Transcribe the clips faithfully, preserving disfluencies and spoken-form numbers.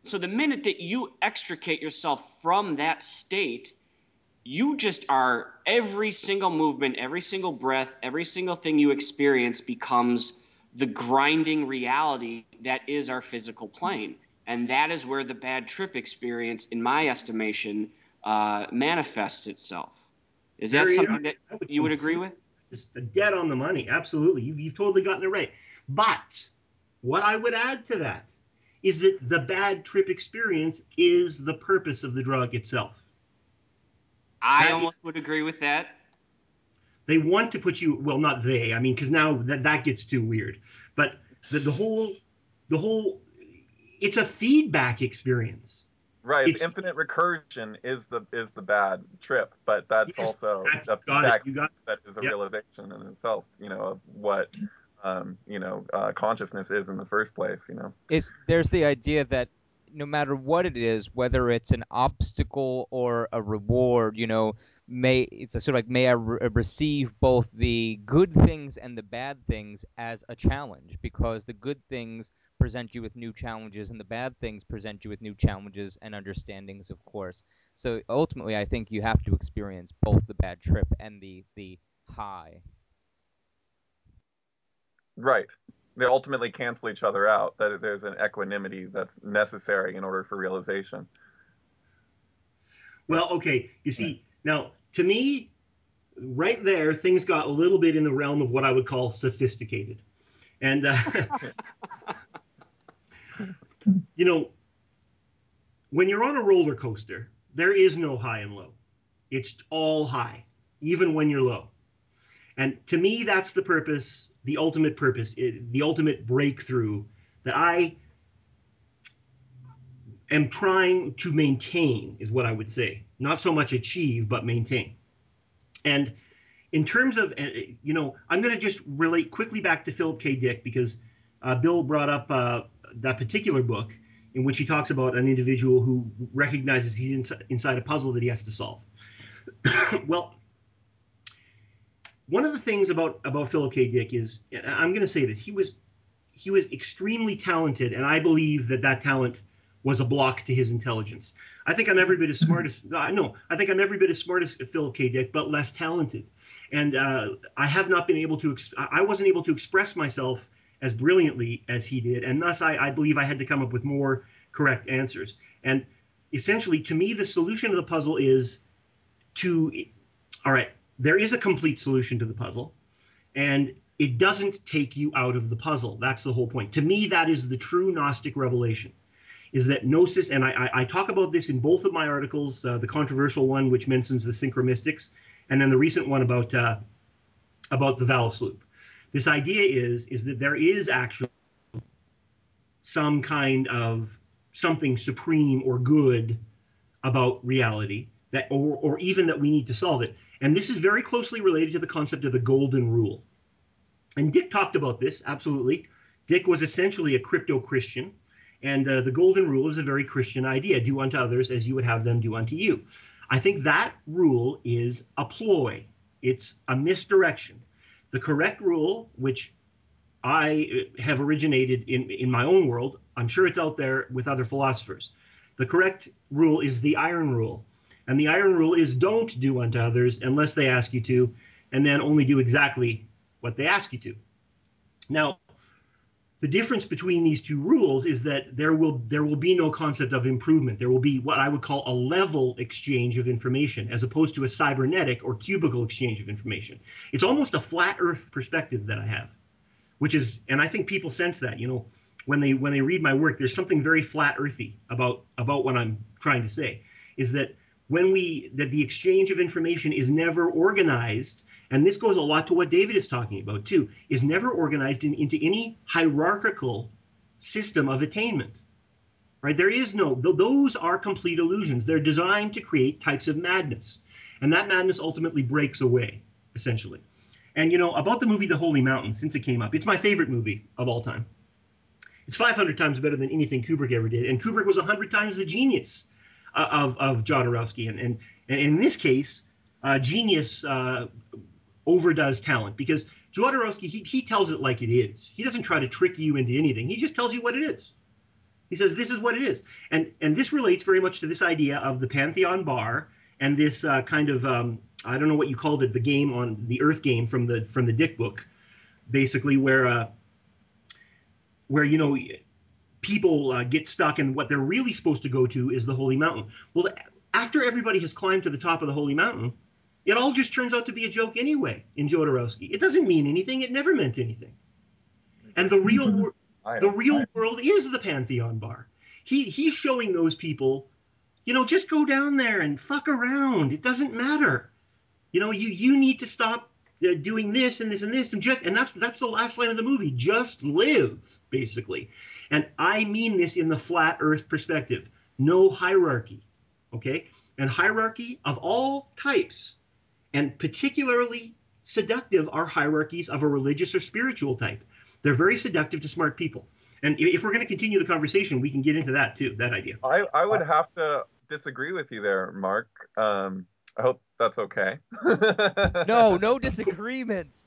So the minute that you extricate yourself from that state, you just are every single movement, every single breath, every single thing you experience becomes the grinding reality that is our physical plane. And that is where the bad trip experience, in my estimation, uh, manifests itself. Is that Very, something that I would you would agree completely, with? it's dead on the money. Absolutely. You've, you've totally gotten it right. But what I would add to that is that the bad trip experience is the purpose of the drug itself. I That is, almost would agree with that. they want to put you, well, not they, I mean, because now that, that gets too weird. But the, the whole, the whole, it's a feedback experience. Right. It's It's, infinite recursion is the is the bad trip, but that's yes, also that, a got it. feedback You got that is a it. Yep. realization in itself, you know, of what um, you know, uh, consciousness is in the first place, you know. It's there's the idea that no matter what it is, whether it's an obstacle or a reward, you know, may it's a sort of like may I re- receive both the good things and the bad things as a challenge, because the good things present you with new challenges and the bad things present you with new challenges and understandings, of course. So ultimately, I think you have to experience both the bad trip and the the high. Right. They ultimately cancel each other out. That there's an equanimity that's necessary in order for realization. Well, okay. You see, now to me, right there, things got a little bit in the realm of what I would call sophisticated. And, uh, you know, when you're on a roller coaster, there is no high and low. It's all high, even when you're low. And to me, that's the purpose, the ultimate purpose, the ultimate breakthrough that I am trying to maintain, is what I would say. Not so much achieve, but maintain. And in terms of, uh, you know, I'm going to just relate quickly back to Philip K. Dick because uh, Bill brought up uh, that particular book in which he talks about an individual who recognizes he's inside, inside a puzzle that he has to solve. Well, one of the things about about Philip K. Dick is, I'm going to say this, he was he was extremely talented, and I believe that that talent was a block to his intelligence. I think I'm every bit as smart as uh, no, I think I'm every bit as smart as Philip K. Dick, but less talented. And uh, I have not been able to. Ex- I wasn't able to express myself as brilliantly as he did, and thus I, I believe I had to come up with more correct answers. And essentially, to me, the solution to the puzzle is to. All right, there is a complete solution to the puzzle, and it doesn't take you out of the puzzle. That's the whole point. To me, that is the true Gnostic revelation. Is that gnosis, and I, I, I talk about this in both of my articles, uh, the controversial one, which mentions the synchromystics, and then the recent one about uh, about the Valve sloop. This idea is is that there is actually some kind of something supreme or good about reality that, or, or even that we need to solve it. And this is very closely related to the concept of the golden rule. And Dick talked about this, absolutely. Dick was essentially a crypto Christian, and uh, the golden rule is a very Christian idea: do unto others as you would have them do unto you. I think that rule is a ploy, it's a misdirection. The correct rule, which I have originated in, in my own world, I'm sure it's out there with other philosophers. The correct rule is the iron rule. And the iron rule is don't do unto others unless they ask you to, and then only do exactly what they ask you to. Now, the difference between these two rules is that there will there will be no concept of improvement. There will be what I would call a level exchange of information, as opposed to a cybernetic or cubical exchange of information. It's almost a flat Earth perspective that I have, which is, and I think people sense that, you know, when they when they read my work, there's something very flat earthy about about what I'm trying to say. Is that when we that the exchange of information is never organized, and this goes a lot to what David is talking about too, is never organized in, into any hierarchical system of attainment. Right? There is no; those are complete illusions. They're designed to create types of madness, and that madness ultimately breaks away, essentially. And you know, about the movie The Holy Mountain, since it came up, it's my favorite movie of all time. It's five hundred times better than anything Kubrick ever did, and Kubrick was one hundred times the genius uh, of of Jodorowsky. And and, and in this case, uh, genius uh, overdoes talent, because Jodorowsky he, he tells it like it is. He doesn't try to trick you into anything. He just tells you what it is. He says this is what it is, and and this relates very much to this idea of the Pantheon bar and this uh, kind of um, I don't know what you called it, the game on the Earth game from the from the Dick book, basically where uh, where you know people uh, get stuck, and what they're really supposed to go to is the Holy Mountain. Well, after everybody has climbed to the top of the Holy Mountain, it all just turns out to be a joke anyway in Jodorowsky. It doesn't mean anything. It never meant anything. And the real wor- the real world is the Pantheon bar. He he's showing those people, you know, just go down there and fuck around. It doesn't matter. You know, you you need to stop uh, doing this and this and this and just and that's that's the last line of the movie. Just live, basically. And I mean this in the flat Earth perspective. No hierarchy, okay? And hierarchy of all types, and particularly seductive, are hierarchies of a religious or spiritual type. They're very seductive to smart people. And if we're going to continue the conversation, we can get into that too, that idea. I, I would have to disagree with you there, Mark. Um, I hope that's okay. No, no disagreements.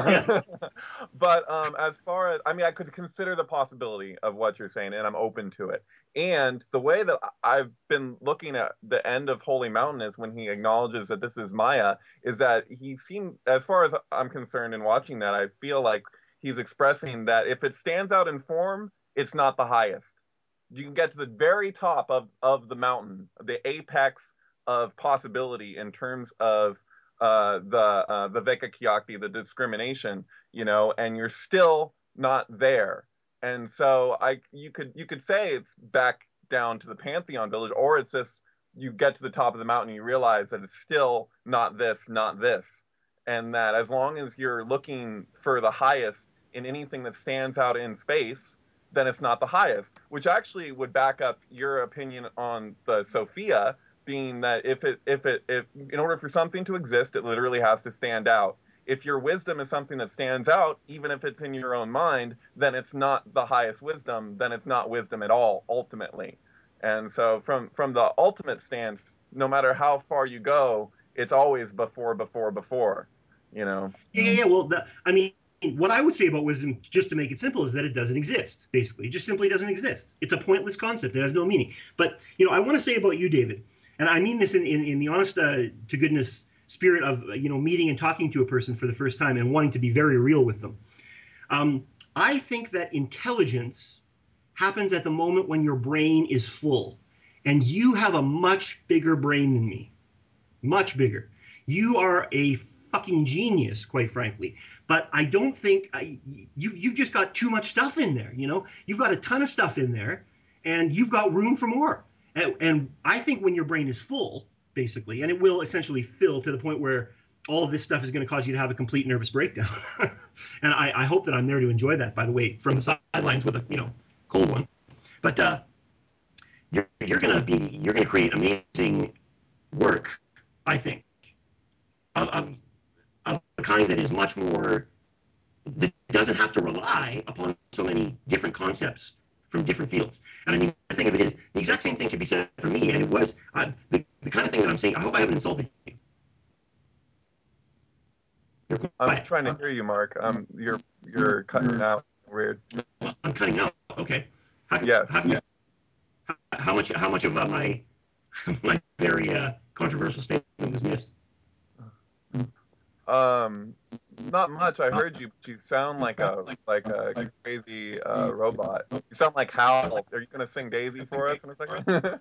But um, as far as, I mean, I could consider the possibility of what you're saying, and I'm open to it. And the way that I've been looking at the end of Holy Mountain is when he acknowledges that this is Maya, is that he seemed, as far as I'm concerned in watching that, I feel like he's expressing that if it stands out in form, it's not the highest. You can get to the very top of, of the mountain, the apex of possibility in terms of uh, the uh, the Vikakyakti, the discrimination, you know, and you're still not there. And so I, you could you could say it's back down to the Pantheon village, or it's just you get to the top of the mountain and you realize that it's still not this, not this, and that as long as you're looking for the highest in anything that stands out in space, then it's not the highest, which actually would back up your opinion on the Sophia, being that if it if it if in order for something to exist, it literally has to stand out. If your wisdom is something that stands out, even if it's in your own mind, then it's not the highest wisdom, then it's not wisdom at all, ultimately. And so from from the ultimate stance, no matter how far you go, it's always before, before, before, you know. Yeah, yeah, yeah. Well, the, I mean, what I would say about wisdom, just to make it simple, is that it doesn't exist, basically. It just simply doesn't exist. It's a pointless concept. It has no meaning. But, you know, I want to say about you, David, and I mean this in, in, in the honest uh, to goodness spirit of, you know, meeting and talking to a person for the first time and wanting to be very real with them. Um, I think that intelligence happens at the moment when your brain is full. And you have a much bigger brain than me. Much bigger. You are a fucking genius, quite frankly. But I don't think I, you, you've just got too much stuff in there. You know, you've got a ton of stuff in there, and you've got room for more. And, and I think when your brain is full, basically, and it will essentially fill to the point where all of this stuff is going to cause you to have a complete nervous breakdown. And I, I hope that I'm there to enjoy that, by the way, from the sidelines with a, you know, cold one. But uh, you're, you're going to be, you're going to create amazing work, I think, of, of, of the kind that is much more, that doesn't have to rely upon so many different concepts from different fields. And I mean, the thing of it is, the exact same thing could be said for me, and it was uh, the, the kind of thing that I'm saying. I hope I haven't insulted you. I'm trying to hear you, Mark. Um, you're you're cutting out weird. I'm cutting out. Okay. How, yes. How, how, how much how much of uh, my my very uh, controversial statement was missed? Um, not much. I heard you. You sound like a like a crazy uh, robot. You sound like Hal. Are you gonna sing Daisy for us in a second?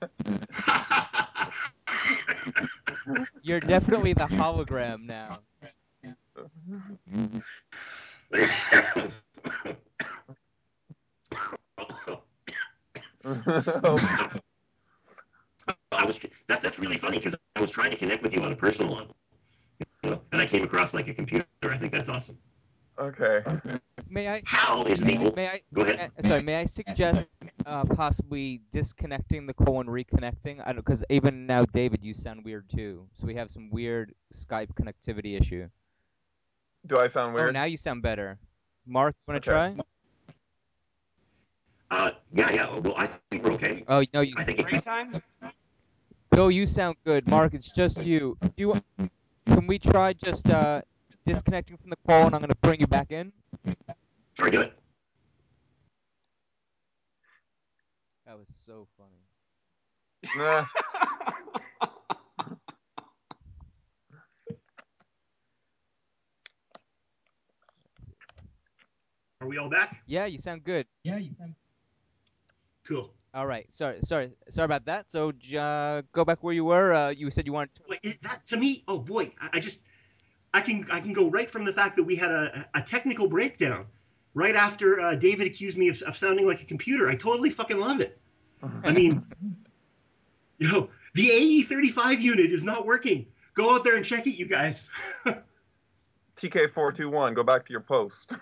You're definitely the hologram now. I was that, that's really funny because I was trying to connect with you on a personal level, you know, and I came across like a computer. I think that's awesome. Okay. May I? Hal is the old. May I? Go ahead. Uh, sorry. May I suggest uh, possibly disconnecting the call and reconnecting? I don't because even now, David, you sound weird too. So we have some weird Skype connectivity issue. Do I sound weird? Oh, now you sound better. Mark, want to okay. try? Uh, yeah, yeah. Well, I think we're okay. Oh no, you. I think it's time. Bill, you sound good. Mark, it's just you. Do you? Can we try just uh, disconnecting from the call, and I'm going to bring you back in? Sure, do it. That was so funny. Nah. Are we all back? Yeah, you sound good. Cool. All right. Sorry, sorry, sorry about that. So, uh, go back where you were. Uh, you said you wanted to. Wait, is that to me? Oh boy, I, I just I can I can go right from the fact that we had a, a technical breakdown right after uh, David accused me of, of sounding like a computer. I totally fucking love it. I mean, you know, the A E thirty-five unit is not working. Go out there and check it, you guys. T K four two one, go back to your post.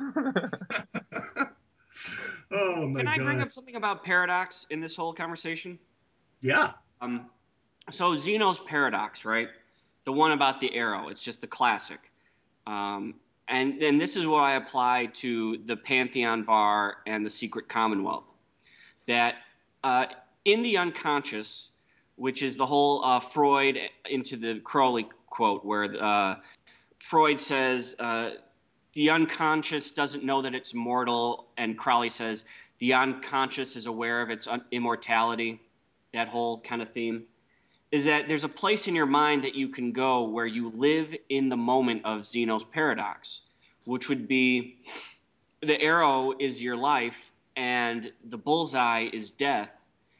Oh my Can I god. bring up something about paradox in this whole conversation? Yeah. Um, so Zeno's paradox, right? The one about the arrow. It's just the classic. Um, and and this is what I apply to the Pantheon Bar and the Secret Commonwealth. That uh, in the unconscious, which is the whole uh, Freud into the Crowley quote, where uh, Freud says uh, the unconscious doesn't know that it's mortal, and Crowley says the unconscious is aware of its un- immortality. That whole kind of theme is that there's a place in your mind that you can go where you live in the moment of Zeno's paradox, which would be the arrow is your life and the bullseye is death,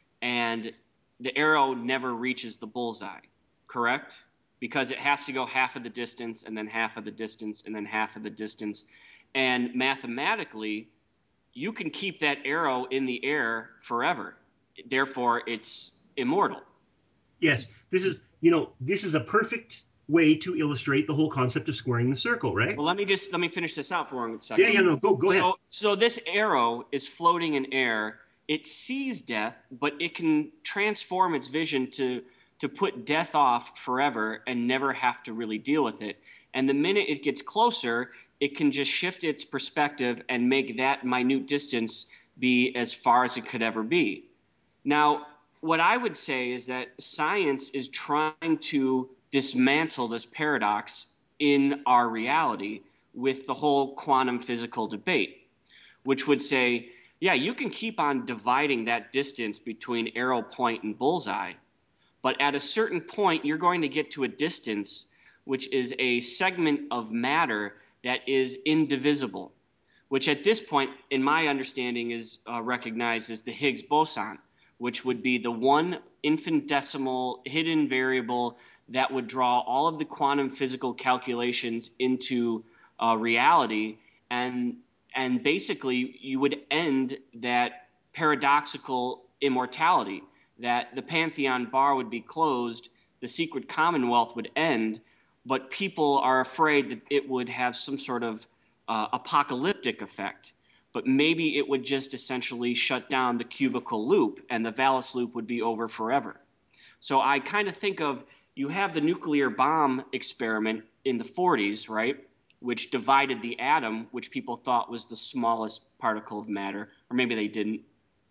and the arrow never reaches the bullseye, correct? Because it has to go half of the distance and then half of the distance and then half of the distance. And mathematically, you can keep that arrow in the air forever. Therefore, it's immortal. Yes. This is you know this is a perfect way to illustrate the whole concept of squaring the circle, right? Well, let me just let me finish this out for one second. Yeah. Yeah. No. Go. Go ahead. So, so this arrow is floating in air. It sees death, but it can transform its vision to to put death off forever and never have to really deal with it. And the minute it gets closer, it can just shift its perspective and make that minute distance be as far as it could ever be. Now, what I would say is that science is trying to dismantle this paradox in our reality with the whole quantum physical debate, which would say, yeah, you can keep on dividing that distance between arrow point and bullseye, but at a certain point, you're going to get to a distance which is a segment of matter that is indivisible, which at this point, in my understanding, is uh, recognized as the Higgs boson, which would be the one infinitesimal hidden variable that would draw all of the quantum physical calculations into uh, reality. And, and basically, you would end that paradoxical immortality, that the Pantheon Bar would be closed, the secret commonwealth would end, but people are afraid that it would have some sort of uh, apocalyptic effect. But maybe it would just essentially shut down the cubical loop and the Vallis loop would be over forever. So I kind of think of, you have the nuclear bomb experiment in the forties, right? Which divided the atom, which people thought was the smallest particle of matter, or maybe they didn't.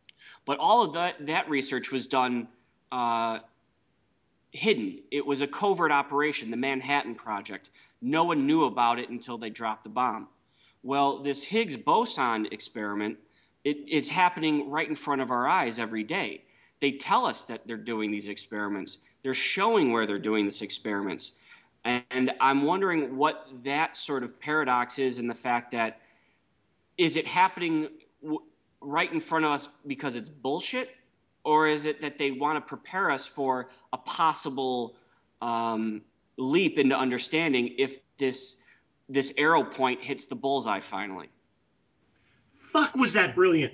But all of that, that research was done uh, hidden. It was a covert operation, the Manhattan Project. No one knew about it until they dropped the bomb. Well, this Higgs boson experiment, it, it's happening right in front of our eyes every day. They tell us that they're doing these experiments. They're showing where they're doing these experiments. And I'm wondering what that sort of paradox is in the fact that, is it happening w- right in front of us because it's bullshit? Or is it that they want to prepare us for a possible um, leap into understanding if this this arrow point hits the bullseye finally? Fuck, was that brilliant?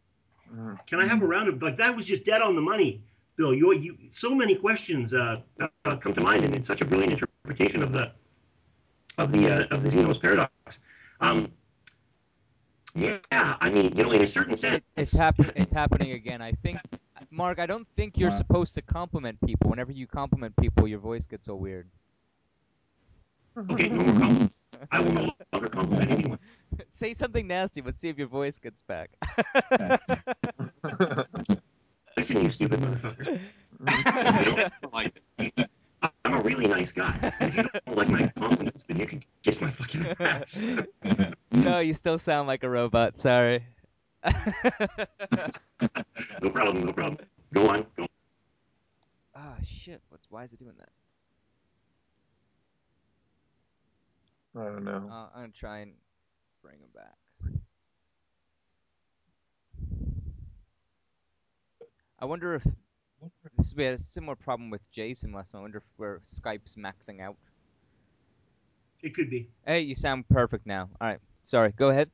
Can I have a round of like that? Was just dead on the money, Bill. You, you so many questions uh, uh, come to mind, and it's such a brilliant interpretation of the of the uh, of the Zeno's paradox. Um, yeah, I mean, you know, in a certain sense, It's happen. It's happening again. I think, Mark. I don't think you're supposed to compliment people. Whenever you compliment people, your voice gets so weird. Okay, no more compliments. I will no longer compliment anyone. Say something nasty, but see if your voice gets back. Listen, you stupid motherfucker. Like, I'm a really nice guy. And if you don't like my compliments, then you can kiss my fucking ass. No, you still sound like a robot. Sorry. No problem, no problem. Go on. Go on. Ah, shit. What's why is it doing that? I don't know. Uh, I'm gonna try and bring him back. I wonder if this we had a similar problem with Jason last time. I wonder if where Skype's maxing out. It could be. Hey, you sound perfect now. All right. Sorry. Go ahead.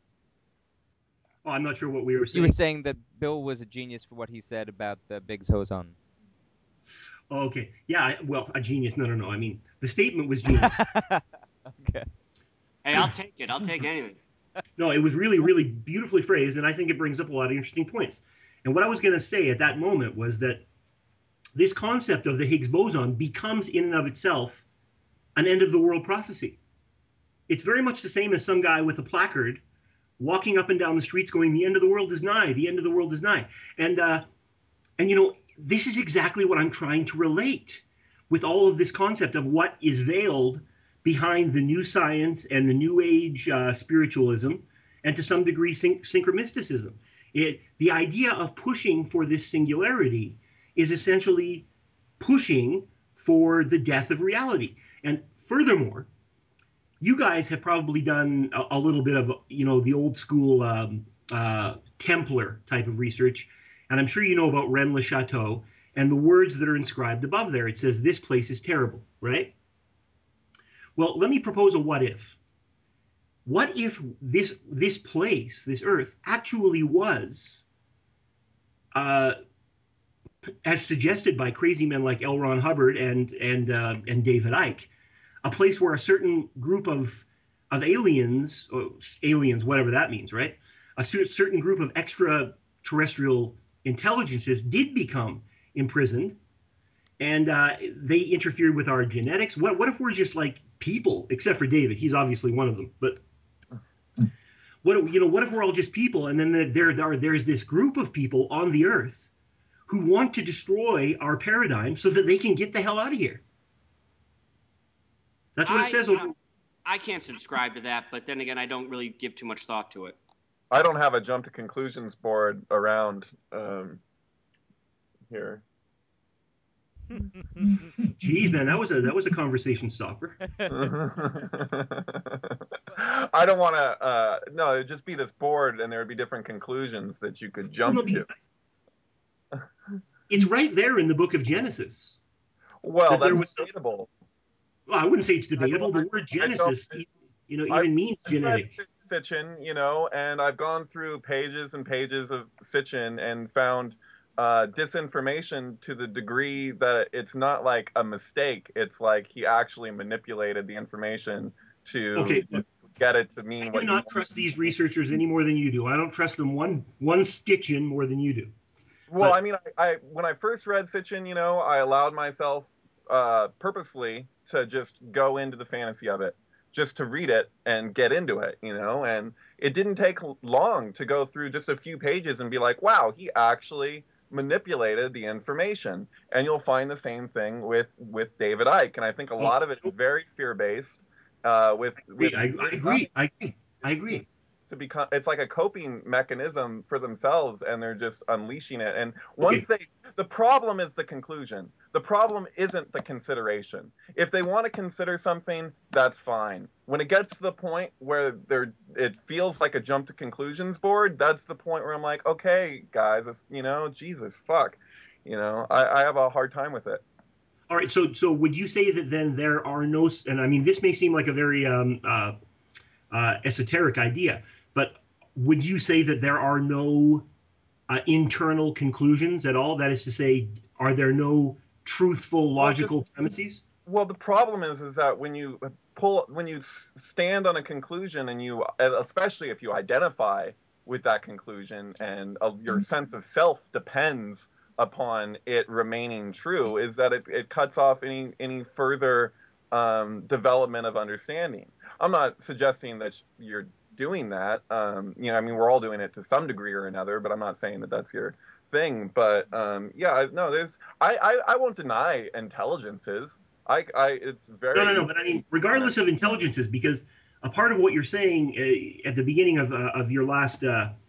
Oh, I'm not sure what we were You were saying. saying that Bill was a genius for what he said about the Biggs Ozone. Oh, okay. Yeah, I- well, a genius. No, no, no. I mean, the statement was genius. Okay. Hey, I'll take it. I'll take anything. No, it was really, really beautifully phrased, and I think it brings up a lot of interesting points. And what I was going to say at that moment was that this concept of the Higgs boson becomes, in and of itself, an end of the world prophecy. It's very much the same as some guy with a placard walking up and down the streets going, "The end of the world is nigh. The end of the world is nigh." And uh, and you know, this is exactly what I'm trying to relate with all of this concept of what is veiled behind the new science and the new age uh, spiritualism, and to some degree syn- synchromysticism. It the idea of pushing for this singularity is essentially pushing for the death of reality. And furthermore, you guys have probably done a, a little bit of, you know, the old school um, uh, Templar type of research, and I'm sure you know about Rennes le Chateau and the words that are inscribed above there. It says, "This place is terrible," right? Well, let me propose a what if. What if this this place, this Earth, actually was, uh, as suggested by crazy men like L. Ron Hubbard and and uh, and David Icke, a place where a certain group of of aliens, or aliens, whatever that means, right? A certain group of extraterrestrial intelligences did become imprisoned, and uh, they interfered with our genetics. What what if we're just like people, except for David? He's obviously one of them. But what you know, what if we're all just people, and then there there there's this group of people on the Earth who want to destroy our paradigm so that they can get the hell out of here? That's what it I, says you over. know, I can't subscribe to that, but then again, I don't really give too much thought to it. I don't have a jump to conclusions board around um, here. Jeez, man, that was a that was a conversation stopper. I don't want to. Uh, no, it'd just be this board, and there would be different conclusions that you could Well, jump no, to. it's right there in the book of Genesis Well, that there that's was. debatable. Well, I wouldn't say it's I, debatable. I, The word I don't. Genesis, you know, I've even means read genetic. Sitchin, you know, and I've gone through pages and pages of Sitchin and found uh, disinformation to the degree that it's not like a mistake. It's like he actually manipulated the information to Okay, look, get it to I mean do what he not wanted. trust these researchers any more than you do. I don't trust them one one stitch in more than you do. Well, I But mean, I, I when I first read Sitchin, you know, I allowed myself uh, purposely to just go into the fantasy of it, just to read it and get into it, you know. And it didn't take long to go through just a few pages and be like, wow, he actually manipulated the information. And you'll find the same thing with with David Icke. And I think a oh, lot of it is very fear based. Uh, with with I, I agree. I agree. I seems agree. to become it's like a coping mechanism for themselves, and they're just unleashing it. And once Okay, they the problem is the conclusion, the problem isn't the consideration. If they want to consider something, that's fine. When it gets to the point where they're it feels like a jump to conclusions board, that's the point where I'm like, okay guys, it's, you know, Jesus fuck, you know, i, I have a hard time with it. all right. So so would you say that then there are no? And I mean, this may seem like a very um, uh, uh, esoteric idea, but would you say that there are no uh, internal conclusions at all? That is to say, are there no truthful, Well, just logical premises? Well, the problem is, is that when you pull, when you stand on a conclusion, and you, especially if you identify with that conclusion, and uh, your sense of self depends upon it remaining true, is that it, it cuts off any any further um, development of understanding. I'm not suggesting that you're doing that. Um, you know, I mean, we're all doing it to some degree or another, but I'm not saying that that's your thing. But um, yeah, no, there's I, I I won't deny intelligences. I, I, it's No, very no, no. easy. But I mean, regardless of intelligences, because a part of what you're saying uh, at the beginning of uh, of your last uh,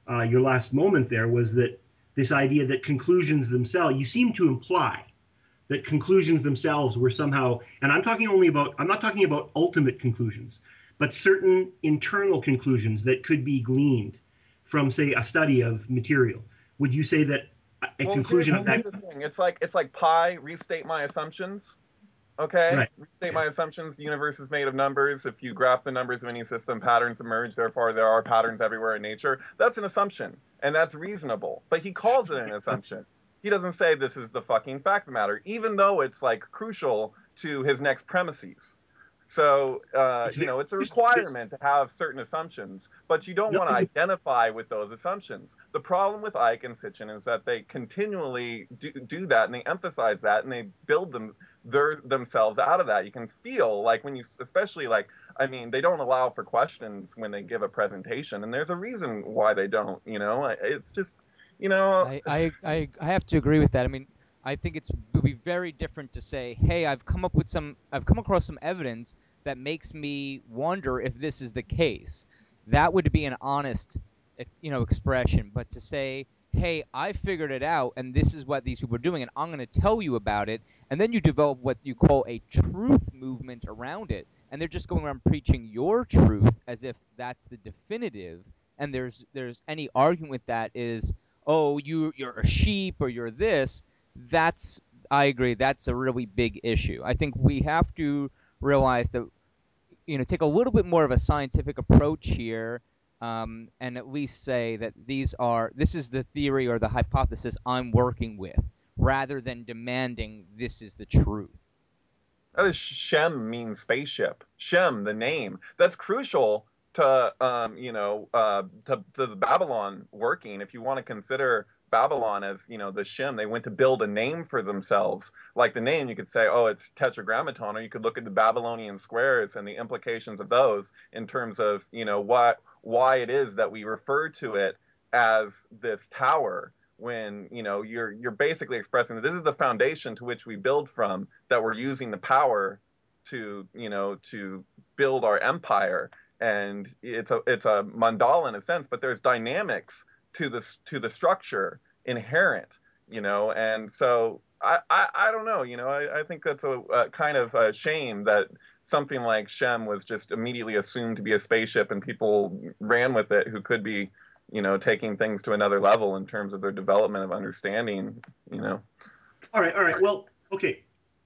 uh, your last moment there was that this idea that conclusions themselves, you seem to imply that conclusions themselves were somehow, and I'm talking only about, I'm not talking about ultimate conclusions, but certain internal conclusions that could be gleaned from, say, a study of material. Would you say that a Well, conclusion here's, of that? here's the thing. It's like it's like pi. Restate my assumptions. Okay, Right. restate my assumptions. The universe is made of numbers. If you graph the numbers of any system, patterns emerge. Therefore, there are patterns everywhere in nature. That's an assumption, and that's reasonable. But he calls it an assumption. He doesn't say this is the fucking fact of the matter, even though it's like crucial to his next premises. So, uh, It's you very know, it's a interesting because requirement to have certain assumptions, but you don't want to nothing. identify with those assumptions. The problem with Icke and Sitchin is that they continually do, do that, and they emphasize that, and they build them their, themselves out of that. You can feel like when you, especially like, I mean, they don't allow for questions when they give a presentation, and there's a reason why they don't. You know, it's just, you know, I, I, I, I have to agree with that. I mean, I think it's it would be very different to say, hey, I've come up with some, I've come across some evidence that makes me wonder if this is the case. That would be an honest, eh, you know, expression. But to say, hey, I figured it out, and this is what these people are doing, and I'm going to tell you about it, and then you develop what you call a truth movement around it, and they're just going around preaching your truth as if that's the definitive, and there's there's any argument with that is, oh, you you're a sheep or you're this, that's I agree, that's a really big issue. I think we have to realize that, you know, take a little bit more of a scientific approach here, um, and at least say that these are this is the theory or the hypothesis I'm working with, rather than demanding this is the truth. that is Shem means spaceship. Shem, the name. That's crucial to um, you know, uh, to, to the Babylon working. If you want to consider Babylon as, you know, the Shem, they went to build a name for themselves. Like the name, you could say, oh, it's Tetragrammaton, or you could look at the Babylonian squares and the implications of those in terms of, you know, what why it is that we refer to it as this tower, when, you know, you're you're basically expressing that this is the foundation to which we build from, that we're using the power to, you know, to build our empire. And it's a it's a mandala in a sense, but there's dynamics to this to the structure inherent, you know. And so I I, I don't know, you know, I, I think that's a, a kind of a shame that something like Shem was just immediately assumed to be a spaceship, and people ran with it who could be, you know, taking things to another level in terms of their development of understanding, you know. All right, all right. Well, okay.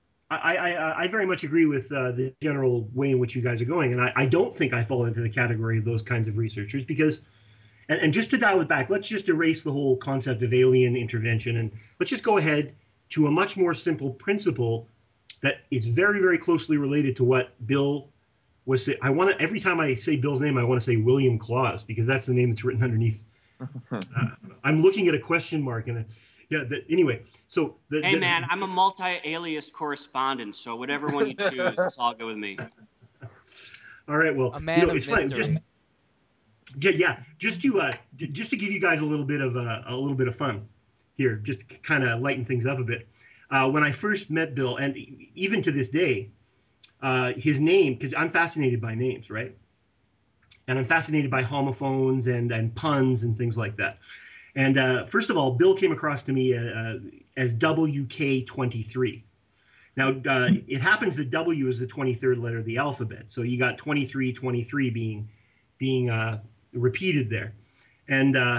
I, I, I very much agree with uh, the general way in which you guys are going, and I, I don't think I fall into the category of those kinds of researchers because, and, and just to dial it back, let's just erase the whole concept of alien intervention, and let's just go ahead to a much more simple principle that is very, very closely related to what Bill was saying. I want to, every time I say Bill's name, I want to say William Claus, because that's the name that's written underneath. Uh, I'm looking at a question mark, and a, yeah. The, anyway, so the, Hey the, man, I'm a multi-alias correspondent, so whatever one you choose, it's all good with me. all right. Well, A you man know, of it's fine. Just mystery. yeah, yeah. Just to uh, just to give you guys a little bit of uh, a little bit of fun here, just kind of lighten things up a bit. Uh, when I first met Bill, and even to this day, uh, his name, because I'm fascinated by names, right? And I'm fascinated by homophones and and puns and things like that. And uh, first of all, Bill came across to me uh, as W K twenty-three. Now, uh, it happens that W is the twenty-third letter of the alphabet. So you got twenty-three, twenty-three being being uh, repeated there. And uh,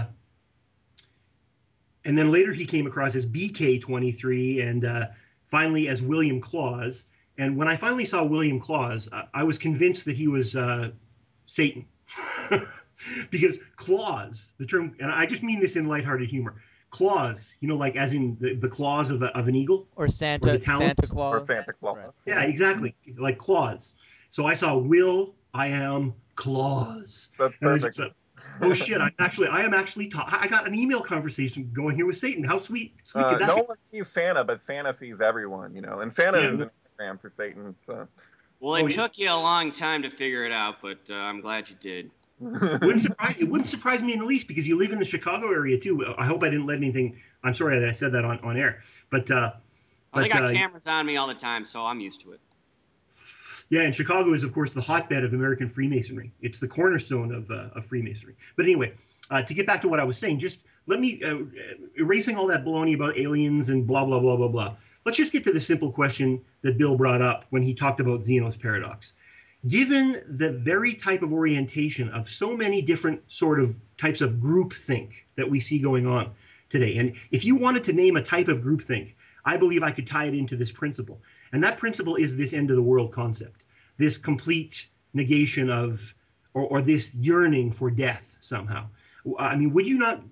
and then later he came across as B K twenty-three, and uh, finally as William Claus. And when I finally saw William Claus, I, I was convinced that he was uh, Satan. Because claws, the term, and I just mean this in lighthearted humor, claws, you know, like as in the, the claws of, a, of an eagle, Or or Santa the talons. Santa Or Claus. Santa Claus. Right. Yeah, exactly, like claws. So I saw Will, I am Claus, That's and I perfect. just thought, oh shit, I'm actually, I am actually, ta- I got an email conversation going here with Satan. How sweet, sweet Uh, could that no be? one sees Santa, but Santa sees everyone, you know. And Santa Yeah. is an anagram for Satan. So. Well, Oh it yeah. took you a long time to figure it out, but uh, I'm glad you did. Wouldn't surprise it wouldn't surprise me in the least because you live in the Chicago area too. I hope I didn't let anything. I'm sorry that I said that on, on air, but uh, Oh, they but got uh, cameras on me all the time, so I'm used to it. yeah, and Chicago is of course the hotbed of American Freemasonry. It's the cornerstone of uh, of Freemasonry. But anyway, uh, to get back to what I was saying, just let me uh, erasing all that baloney about aliens and blah blah blah blah blah. Let's just get to the simple question that Bill brought up when he talked about Zeno's paradox. Given the very type of orientation of so many different sort of types of groupthink that we see going on today, and if you wanted to name a type of groupthink, I believe I could tie it into this principle. And that principle is this end of the world concept, this complete negation of, or, or this yearning for death somehow. I mean, would you not,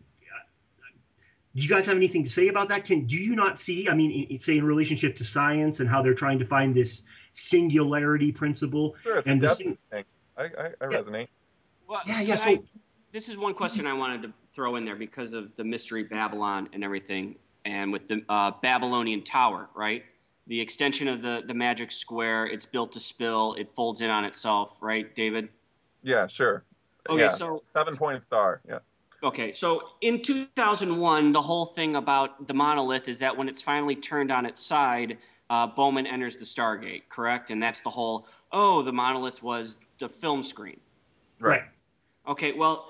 do you guys have anything to say about that? Can, do you not see, I mean, say in relationship to science and how they're trying to find this singularity principle? Sure, it's and a the depth sing- thing. I, I, I yeah. resonate. Well, Yeah, yeah. can So I, this is one question I wanted to throw in there because of the mystery Babylon and everything, and with the uh, Babylonian Tower, right? The extension of the, the magic square, it's built to spill, it folds in on itself, right, David? Yeah, sure. Okay, Yeah, so seven point star. Yeah. okay, so in two thousand one, the whole thing about the monolith is that when it's finally turned on its side, uh, Bowman enters the Stargate, correct? And that's the whole, oh, the monolith was the film screen. Right. right. Okay, well,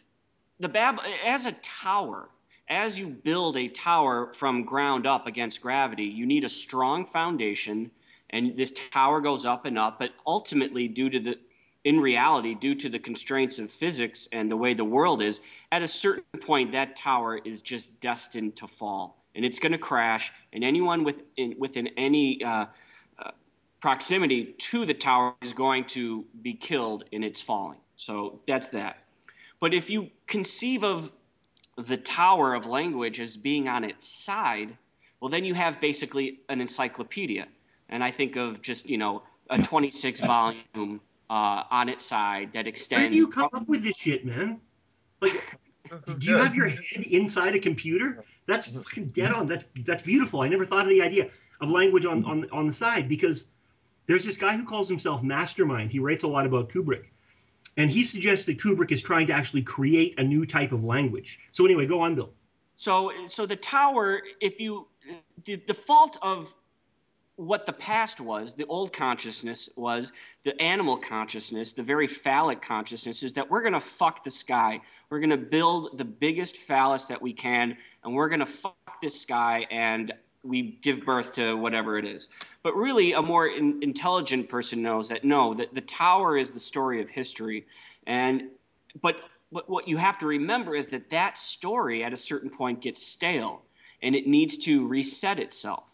the Bab as a tower, as you build a tower from ground up against gravity, you need a strong foundation, and this tower goes up and up. But ultimately, due to the in reality, due to the constraints of physics and the way the world is, at a certain point, that tower is just destined to fall, and it's going to crash. And anyone within within any uh, uh, proximity to the tower is going to be killed in its falling. So that's that. But if you conceive of the tower of language as being on its side, well, then you have basically an encyclopedia. And I think of just, you know, a twenty-six volume uh, on its side that Where do extends. you come up with this shit, man? Like, This is do you good. have your head inside a computer? That's fucking dead on. That's that's beautiful. I never thought of the idea of language on, on, on the side, because there's this guy who calls himself Mastermind. He writes a lot about Kubrick. And he suggests that Kubrick is trying to actually create a new type of language. So anyway, go on, Bill. So, so the tower, if you, the, the fault of what the past was, the old consciousness was, the animal consciousness, the very phallic consciousness, is that we're going to fuck the sky. We're going to build the biggest phallus that we can, and we're going to fuck this sky, and we give birth to whatever it is. But really, a more in, intelligent person knows that no, that the tower is the story of history. And but what, what you have to remember is that that story at a certain point gets stale, and it needs to reset itself.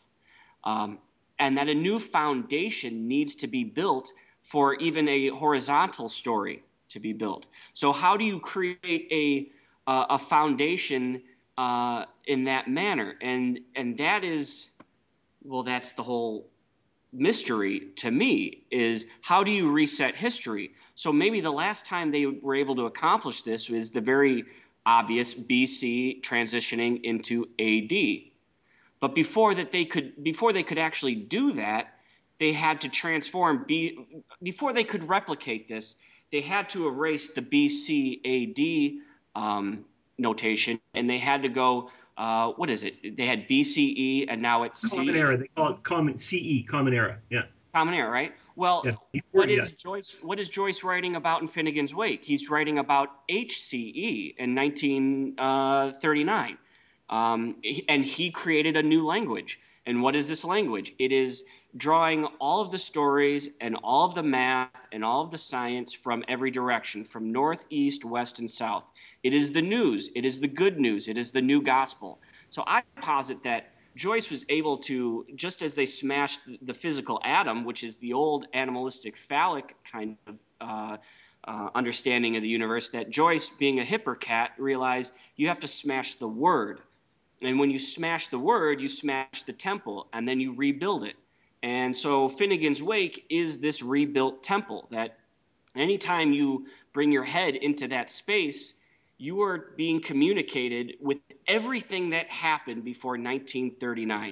Um, and that a new foundation needs to be built for even a horizontal story to be built. So how do you create a uh, a foundation uh, in that manner? And and that is, well, that's the whole mystery to me, is how do you reset history? So maybe the last time they were able to accomplish this was the very obvious B C transitioning into A D. But before that they could before they could actually do that, they had to transform B before they could replicate this, they had to erase the B C A D um, notation, and they had to go uh, what is it? They had B C E, and now it's Common C Era. They call it common C E, Common Era. Yeah. Common Era, right? Well, Yeah. Before, what yeah. is Joyce what is Joyce writing about in Finnegan's Wake? He's writing about H C E in nineteen thirty-nine. Um, and he created a new language. And what is this language? It is drawing all of the stories and all of the math and all of the science from every direction, from north, east, west, and south. It is the news. It is the good news. It is the new gospel. So I posit that Joyce was able to, just as they smashed the physical atom, which is the old animalistic phallic kind of uh, uh, understanding of the universe, that Joyce, being a hipper cat, realized you have to smash the word. And when you smash the word, you smash the temple, and then you rebuild it. And so Finnegan's Wake is this rebuilt temple that anytime you bring your head into that space, you are being communicated with everything that happened before nineteen thirty-nine.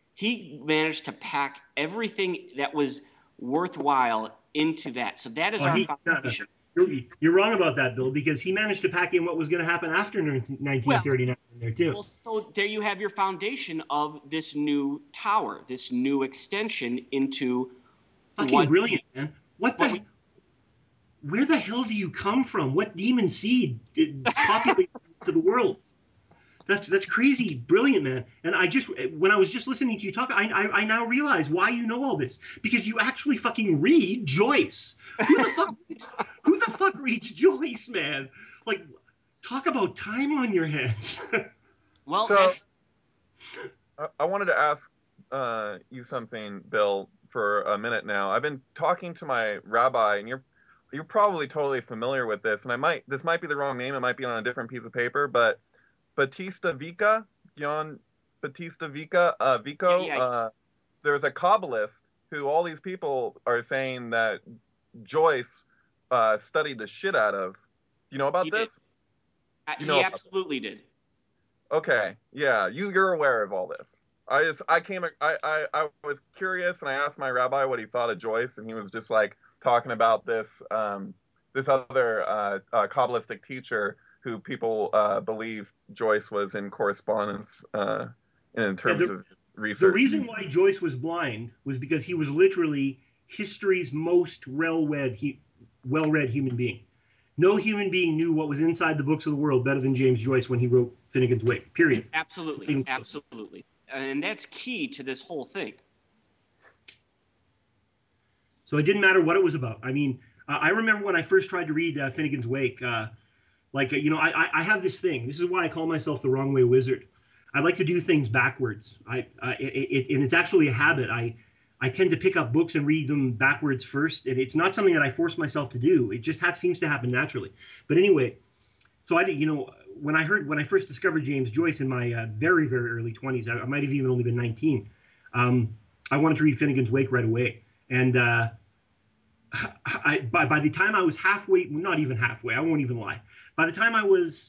He managed to pack everything that was worthwhile into that. So that is Oh, our he, no, no. foundation. You're, you're wrong about that, Bill, because he managed to pack in what was going to happen after Well, nineteen thirty-nine in there, too. Well, so there you have your foundation of this new tower, this new extension into Fucking what brilliant, man. What what the? we where the hell do you come from? What demon seed populated to the world? That's that's crazy, brilliant, man. And I just when I was just listening to you talk, I I, I now realize why you know all this, because you actually fucking read Joyce. Who the fuck reads, who the fuck reads Joyce, man? Like, talk about time on your hands. Well, So- that's I, I wanted to ask uh, you something, Bill, for a minute now. I've been talking to my rabbi, and you're you're probably totally familiar with this, and I might this might be the wrong name. It might be on a different piece of paper, but Batista Vica, Jan Batista Vica, uh, Vico. Yeah, yeah. Uh, there's a Kabbalist who all these people are saying that Joyce uh, studied the shit out of. You know about He did. this? uh, You know he about this. absolutely did. Okay, yeah, you you're aware of all this. I just I came I, I I was curious and I asked my rabbi what he thought of Joyce, and he was just like talking about this um this other uh, uh Kabbalistic teacher who people uh believe Joyce was in correspondence uh in terms Yeah, the, of research. The reason why Joyce was blind was because he was literally history's most well-read he, well-read human being. No human being knew what was inside the books of the world better than James Joyce when he wrote Finnegan's Wake, period. Absolutely, absolutely. And that's key to this whole thing. So it didn't matter what it was about. I mean, uh, I remember when I first tried to read uh, Finnegan's Wake, uh, like, uh, you know, I, I have this thing. This is why I call myself the wrong way wizard. I like to do things backwards. I, I it, it, and it's actually a habit. I, I tend to pick up books and read them backwards first, and it's not something that I force myself to do. It just ha- seems to happen naturally. But anyway, so I, you know, when I heard when I first discovered James Joyce in my uh, very very early twenties, I, I might have even only been nineteen. Um, I wanted to read Finnegan's Wake right away, and uh, I, by by the time I was halfway, not even halfway, I won't even lie. By the time I was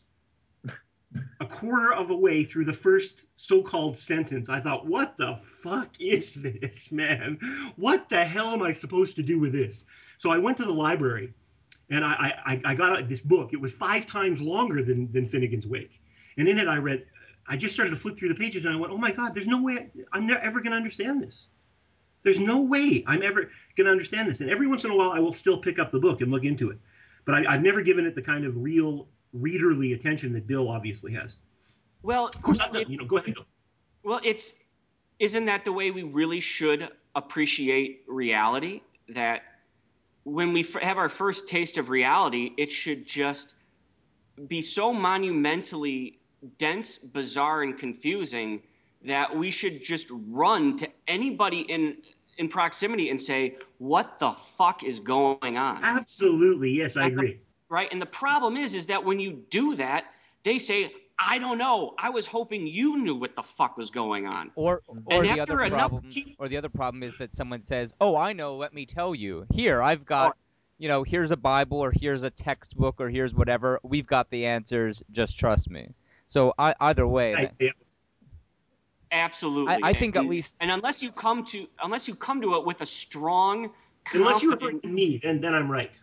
a quarter of a way through the first so-called sentence, I thought, what the fuck is this, man? What the hell am I supposed to do with this? So I went to the library, and I, I, I got out this book. It was five times longer than, than Finnegan's Wake. And in it, I read, I just started to flip through the pages, and I went, oh my God, there's no way I'm never ever going to understand this. There's no way I'm ever going to understand this. And every once in a while, I will still pick up the book and look into it. But I, I've never given it the kind of real readerly attention that Bill obviously has. Well, Of course, not, you know, go ahead. well, it's isn't that the way we really should appreciate reality? That when we f- have our first taste of reality, it should just be so monumentally dense, bizarre, and confusing that we should just run to anybody in in proximity and say, "What the fuck is going on?" Absolutely, yes, I And the- agree. right? And the problem is, is that when you do that, they say, "I don't know. I was hoping you knew what the fuck was going on." Or or And the after other enough problem keep- or the other problem is that someone says, "Oh, I know, let me tell you. Here, I've got, Oh. you know, here's a Bible or here's a textbook or here's whatever. We've got the answers. Just trust me." So I, either way, I, that, yeah. Absolutely. I, I think and, at least and unless you come to unless you come to it with a strong, Unless you're confident, referring to me, then, then I'm right.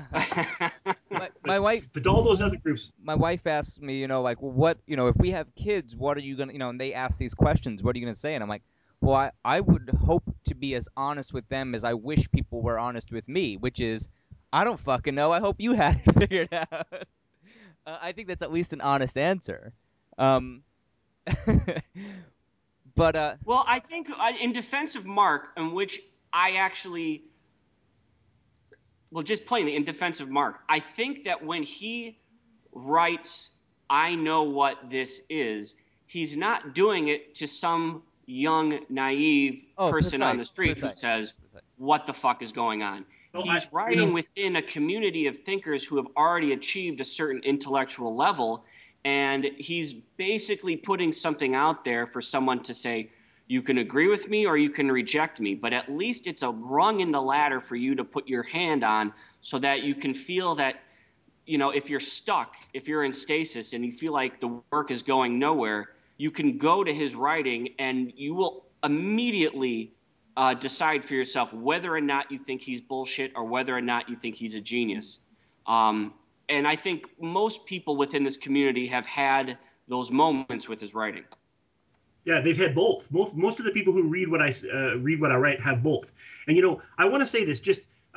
my, my wife But all those other groups, my wife asks me, you know, like, well, what, you know, if we have kids, what are you gonna, you know, and they ask these questions, what are you gonna say? And I'm like, well, I, I would hope to be as honest with them as I wish people were honest with me, which is, I don't fucking know. I hope you had it figured out. uh, I think that's at least an honest answer. Um, but uh, well, I think uh, in defense of Mark, in which I actually, well, just plainly in defense of Mark, I think that when he writes, "I know what this is," he's not doing it to some young, naive oh, person on the precise, street who precise, says, precise. "What the fuck is going on?" well, He's I, you writing know, within a community of thinkers who have already achieved a certain intellectual level, and he's basically putting something out there for someone to say, "You can agree with me or you can reject me, but at least it's a rung in the ladder for you to put your hand on so that you can feel that, you know, if you're stuck, if you're in stasis and you feel like the work is going nowhere, you can go to his writing and you will immediately uh, decide for yourself whether or not you think he's bullshit or whether or not you think he's a genius." Um, and I think most people within this community have had those moments with his writing. yeah, they've had both. Most most of the people who read what I uh, read what I write have both. And you know, I want to say this. Just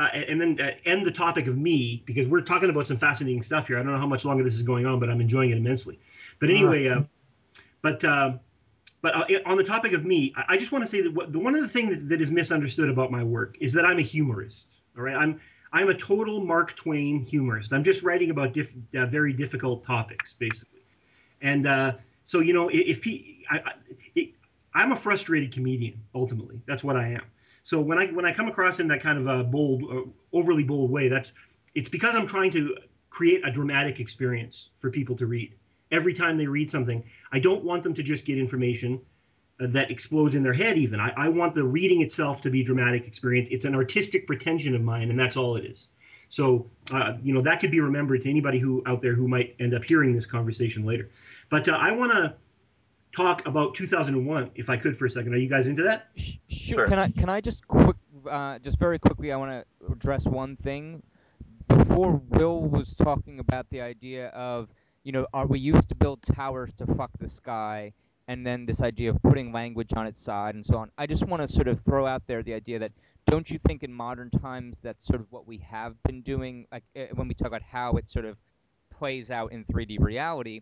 uh, and then uh, end the topic of me, because we're talking about some fascinating stuff here. I don't know how much longer this is going on, but I'm enjoying it immensely. But anyway, uh, but uh, but uh, on the topic of me, I, I just want to say that what, the, one of the things that, that is misunderstood about my work is that I'm a humorist. All right, I'm I'm a total Mark Twain humorist. I'm just writing about diff, uh, very difficult topics, basically. And uh, so, you know, if, if I, I, it, I'm a frustrated comedian, ultimately. That's what I am. So when I when I come across in that kind of a bold, uh, overly bold way, that's it's because I'm trying to create a dramatic experience for people to read. Every time they read something, I don't want them to just get information uh, that explodes in their head. Even I, I want the reading itself to be a dramatic experience. It's an artistic pretension of mine, and that's all it is. So uh, you know that could be remembered to anybody who out there who might end up hearing this conversation later. But uh, I want to talk about two thousand one, if I could, for a second. Are you guys into that? Sh- Sure. Sure. Can I can I just quick, uh, just very quickly, I want to address one thing. Before Will was talking about the idea of, you know, are we used to build towers to fuck the sky, and then this idea of putting language on its side and so on. I just want to sort of throw out there the idea that don't you think in modern times that's sort of what we have been doing, like uh, when we talk about how it sort of plays out in three D reality.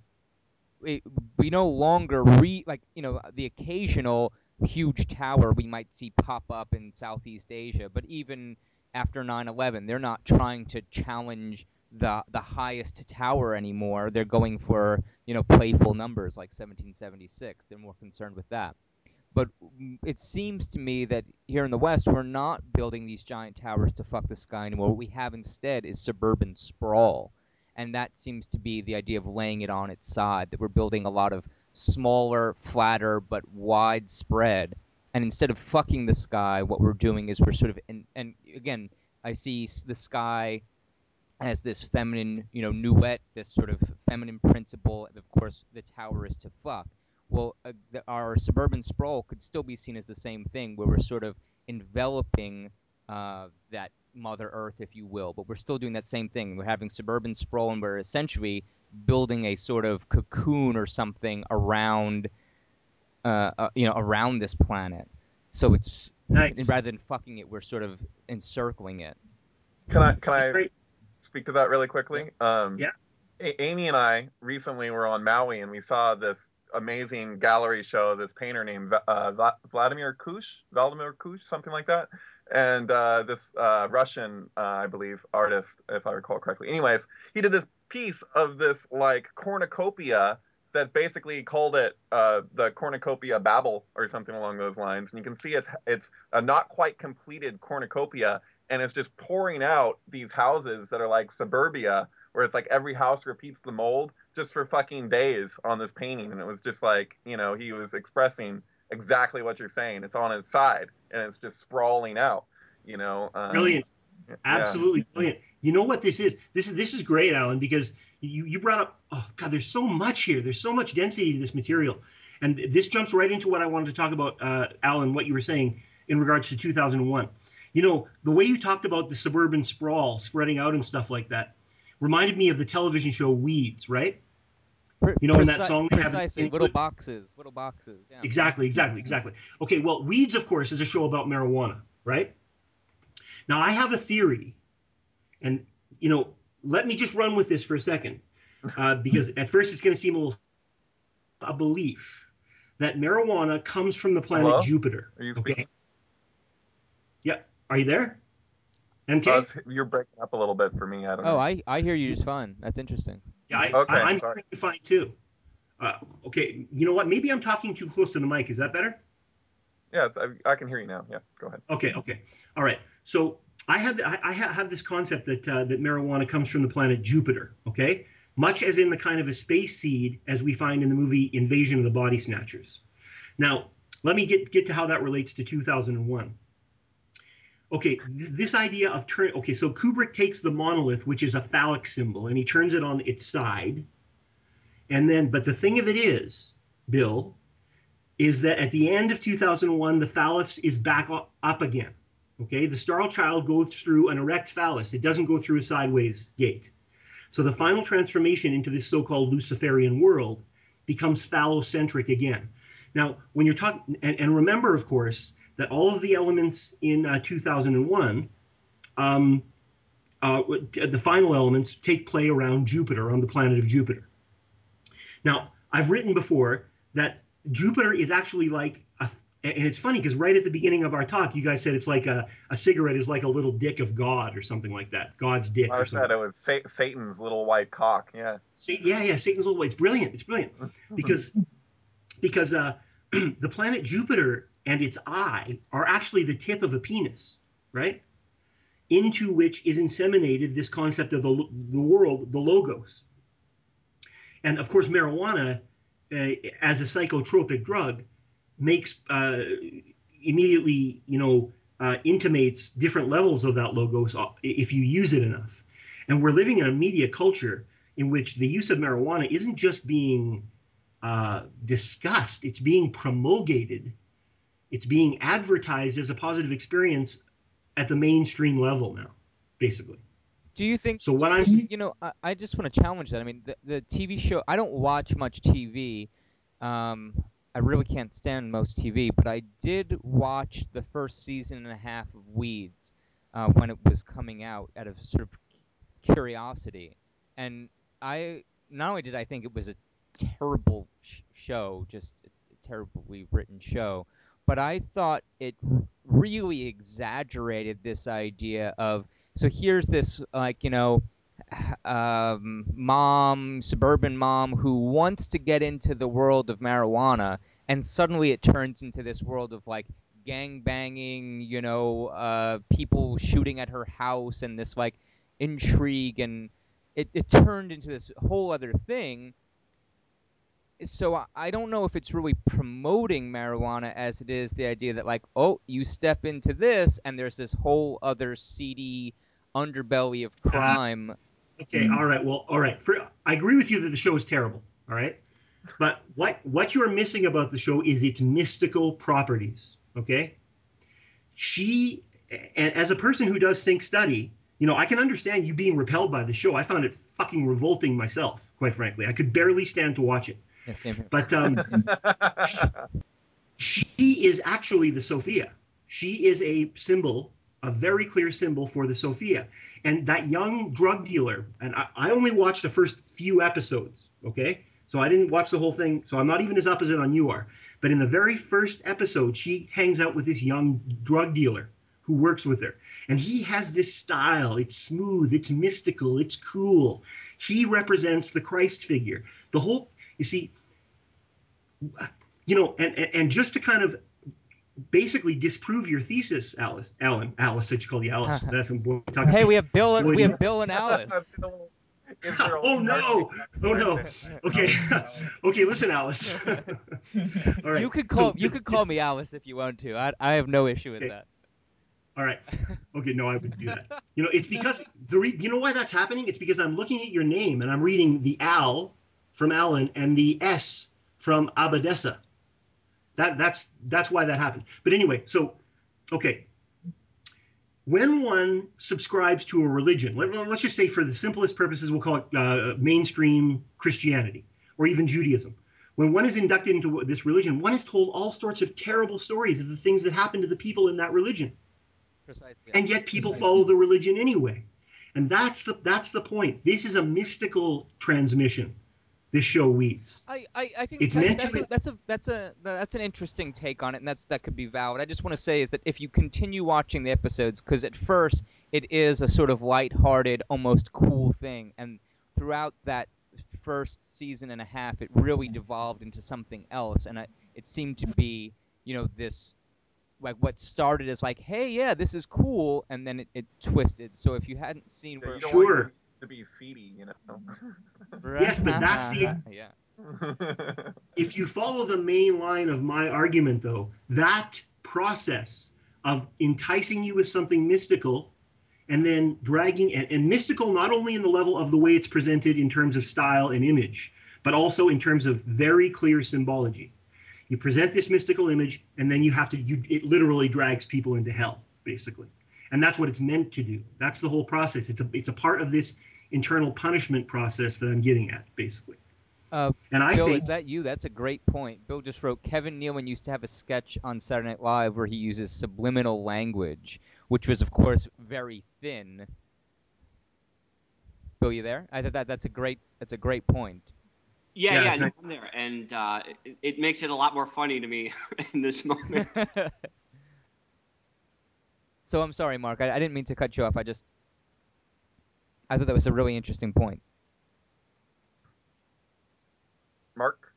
We, we no longer re like you know the occasional huge tower we might see pop up in Southeast Asia, but even after nine eleven, they're not trying to challenge the the highest tower anymore. They're going for you know playful numbers like seventeen seventy-six. They're more concerned with that. But it seems to me that here in the West, we're not building these giant towers to fuck the sky anymore. What we have instead is suburban sprawl. And that seems to be the idea of laying it on its side, that we're building a lot of smaller, flatter, but widespread. And instead of fucking the sky, what we're doing is we're sort of, and, and again, I see the sky as this feminine, you know, nuet, this sort of feminine principle. And of course, the tower is to fuck. Well, uh, the, our suburban sprawl could still be seen as the same thing, where we're sort of enveloping uh, that Mother Earth, if you will, but we're still doing that same thing. We're having suburban sprawl, and we're essentially building a sort of cocoon or something around, uh, uh, you know, around this planet. So it's Nice. rather than fucking it, we're sort of encircling it. Can I can That's I great. speak to that really quickly? Um, Yeah. A- Amy and I recently were on Maui, and we saw this amazing gallery show. This painter named uh, Va- Vladimir Kush, Vladimir Kush, something like that, and uh, this uh, Russian, uh, I believe, artist, if I recall correctly. Anyways, he did this piece of this like cornucopia that basically called it uh, the cornucopia Babel or something along those lines. And you can see it's it's a not quite completed cornucopia, and it's just pouring out these houses that are like suburbia, where it's like every house repeats the mold just for fucking days on this painting. And it was just like, you know, he was expressing exactly what you're saying. It's on its side and it's just sprawling out, you know. Um, Brilliant. yeah. Absolutely brilliant. You know what this is? This is this is great, Alan, because you, you brought up, oh God, there's so much here. There's so much density to this material. And this jumps right into what I wanted to talk about, uh, Alan, what you were saying in regards to two thousand one. You know, the way you talked about the suburban sprawl spreading out and stuff like that reminded me of the television show Weeds, right? You know, in that song they have. Precisely, little boxes, little boxes. Yeah. Exactly, exactly, exactly. Okay, well, Weeds, of course, is a show about marijuana, right? Now, I have a theory, and, you know, let me just run with this for a second, uh, because at first it's going to seem a little a belief that marijuana comes from the planet Hello? Jupiter. Are you Okay. speaking? Yeah. Are you there? M K? Uh, you're breaking up a little bit for me. I don't Oh, know. I, I hear you just fine. That's interesting. Yeah, I, Okay, I, I'm sorry. hearing you fine too. Uh, okay. You know what? Maybe I'm talking too close to the mic. Is that better? Yeah, it's, I, I can hear you now. Yeah, go ahead. Okay. Okay. All right. So I have I, I have this concept that uh, that marijuana comes from the planet Jupiter. Okay. Much as in the kind of a space seed as we find in the movie Invasion of the Body Snatchers. Now, let me get get to how that relates to two thousand one. Okay, th- this idea of turn. Okay, so Kubrick takes the monolith, which is a phallic symbol, and he turns it on its side. And then, but the thing of it is, Bill, is that at the end of two thousand one, the phallus is back up again. Okay, the Star Child goes through an erect phallus. It doesn't go through a sideways gate. So the final transformation into this so-called Luciferian world becomes phallocentric again. Now, when you're talking, and, and remember, of course, that all of the elements in uh, two thousand one um, uh, the final elements take play around Jupiter, on the planet of Jupiter. Now, I've written before that Jupiter is actually like a, and it's funny because right at the beginning of our talk, you guys said it's like a, a cigarette is like a little dick of God or something like that. God's dick. I Or said something. it was Sa- Satan's little white cock. Yeah. Yeah, yeah, Satan's little. It's brilliant. It's brilliant because because uh, the planet Jupiter and its eye are actually the tip of a penis, right? Into which is inseminated this concept of the the world, the logos. And of course, marijuana, uh, as a psychotropic drug, makes uh, immediately, you know, uh, intimates different levels of that logos if you use it enough. And we're living in a media culture in which the use of marijuana isn't just being uh, discussed, it's being promulgated, it's being advertised as a positive experience at the mainstream level now, basically. Do you think? So Do what you I'm think? You know, I, I just want to challenge that. I mean, the the T V show. I don't watch much T V. Um, I really can't stand most T V, but I did watch the first season and a half of Weeds uh, when it was coming out out of sort of curiosity, and I not only did I think it was a terrible sh- show, just a terribly written show, but I thought it r- really exaggerated this idea of so here's this like you know um, mom, suburban mom who wants to get into the world of marijuana, and suddenly it turns into this world of like gang banging, you know, uh, people shooting at her house, and this like intrigue, and it, it turned into this whole other thing. So I, I don't know if it's really promoting marijuana as it is the idea that like, oh, you step into this, and there's this whole other seedy underbelly of uh, crime. okay, all right, well, all right. For, I agree with you that the show is terrible, all right? But what what you're missing about the show is its mystical properties. Okay, she, and as a person who does think study, you know, I can understand you being repelled by the show. I found it fucking revolting myself, quite frankly. I could barely stand to watch it. Yeah, same here. But um, she, she is actually the Sophia. She is a symbol, a very clear symbol for the Sophia. And that young drug dealer, and I, I only watched the first few episodes, okay? So I didn't watch the whole thing, so I'm not even as up as it on you are. But in the very first episode, she hangs out with this young drug dealer who works with her. And he has this style. It's smooth, it's mystical, it's cool. He represents the Christ figure. The whole, you see, you know, and, and just to kind of basically disprove your thesis, Alice, Alan, Alice, I should call you Alice. That's when talking Hey, to we have Bill. We have Floyd. Bill and Alice. Is there a Oh no! Oh no! Okay, okay. Listen, Alice. All right. You could So call you could call me Alice if you want to. I I have no issue with okay. that. All right. Okay. No, I would do that. You know, it's because the re- you know why that's happening? It's because I'm looking at your name and I'm reading the Al from Alan and the S from Abadessa. That that's that's why that happened. But anyway, so okay. When one subscribes to a religion, let, us just say for the simplest purposes, we'll call it uh, mainstream Christianity or even Judaism. When one is inducted into this religion, one is told all sorts of terrible stories of the things that happen to the people in that religion. Precisely. And yet people follow the religion anyway. And that's the that's the point. This is a mystical transmission. This show Weeds. I, I, I think It's that, meant that's to. a that's a that's a that's an interesting take on it, and that's that could be valid. I just want to say is that if you continue watching the episodes, because at first it is a sort of lighthearted, almost cool thing, and throughout that first season and a half, it really devolved into something else, and I, it seemed to be, you know, this like what started as like, hey, yeah, this is cool, and then it, it twisted. So if you hadn't seen Yeah, where, you don't Sure. want your to be seedy, you know. Yes, but that's the yeah. if you follow the main line of my argument, though, that process of enticing you with something mystical and then dragging, and, and mystical not only in the level of the way it's presented in terms of style and image, but also in terms of very clear symbology. You present this mystical image, and then you have to, you, it literally drags people into hell, basically. And that's what it's meant to do. That's the whole process. It's a, it's a part of this internal punishment process that I'm getting at, basically. Uh, And I Bill, think is that you? That's a great point. Bill just wrote, Kevin Nealon used to have a sketch on Saturday Night Live where he uses subliminal language, which was, of course, very thin. Bill, you there? I thought that that's a great that's a great point. Yeah, Yeah, yeah, it's no, nice. I'm there, and uh, it, it makes it a lot more funny to me in this moment. So I'm sorry, Mark. I, I didn't mean to cut you off. I just I thought that was a really interesting point. Mark.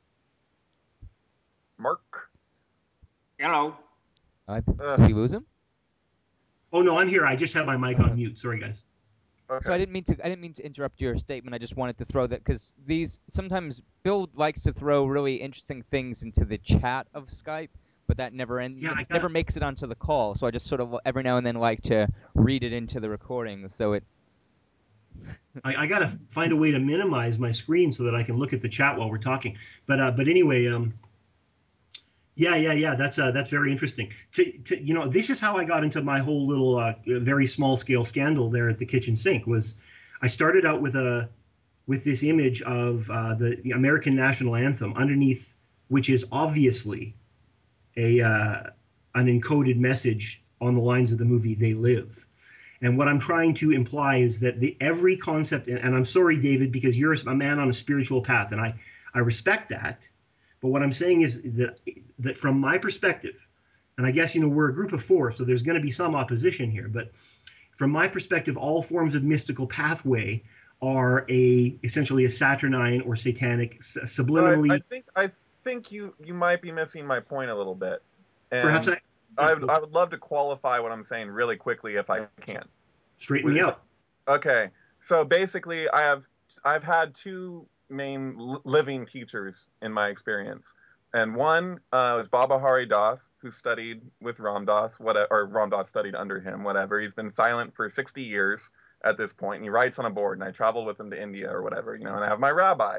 Mark. Hello. Uh, Uh, did we lose him? Oh no, I'm here. I just have my mic on mute. Sorry, guys. okay. So I didn't mean to. I didn't mean to interrupt your statement. I just wanted to throw that because these sometimes Bill likes to throw really interesting things into the chat of Skype, but that never end, Yeah, I never got. makes it onto the call. So I just sort of every now and then like to read it into the recording. So it. I, I got to find a way to minimize my screen so that I can look at the chat while we're talking. But uh, but anyway, um, yeah, yeah, yeah. That's uh, that's very interesting. To, to you know, this is how I got into my whole little uh, very small scale scandal there at the kitchen sink. Was I started out with a with this image of uh, the the American national anthem underneath, which is obviously a uh, an encoded message on the lines of the movie They Live. And what I'm trying to imply is that the every concept, and, and I'm sorry, David, because you're a man on a spiritual path, and I, I respect that. But what I'm saying is that that from my perspective, and I guess you know we're a group of four, so there's going to be some opposition here. But from my perspective, all forms of mystical pathway are a essentially a saturnine or satanic, So I, I subliminally. think I think you you might be missing my point a little bit, Perhaps and I I would I would love to qualify what I'm saying really quickly if I can. straighten me Is that- out. okay, so basically, I have I've had two main l- living teachers in my experience, and one uh, was Baba Hari Das, who studied with Ram Dass, what or Ram Dass studied under him, whatever. He's been silent for sixty years at this point, and he writes on a board. And I traveled with him to India or whatever, you know. And I have my rabbi,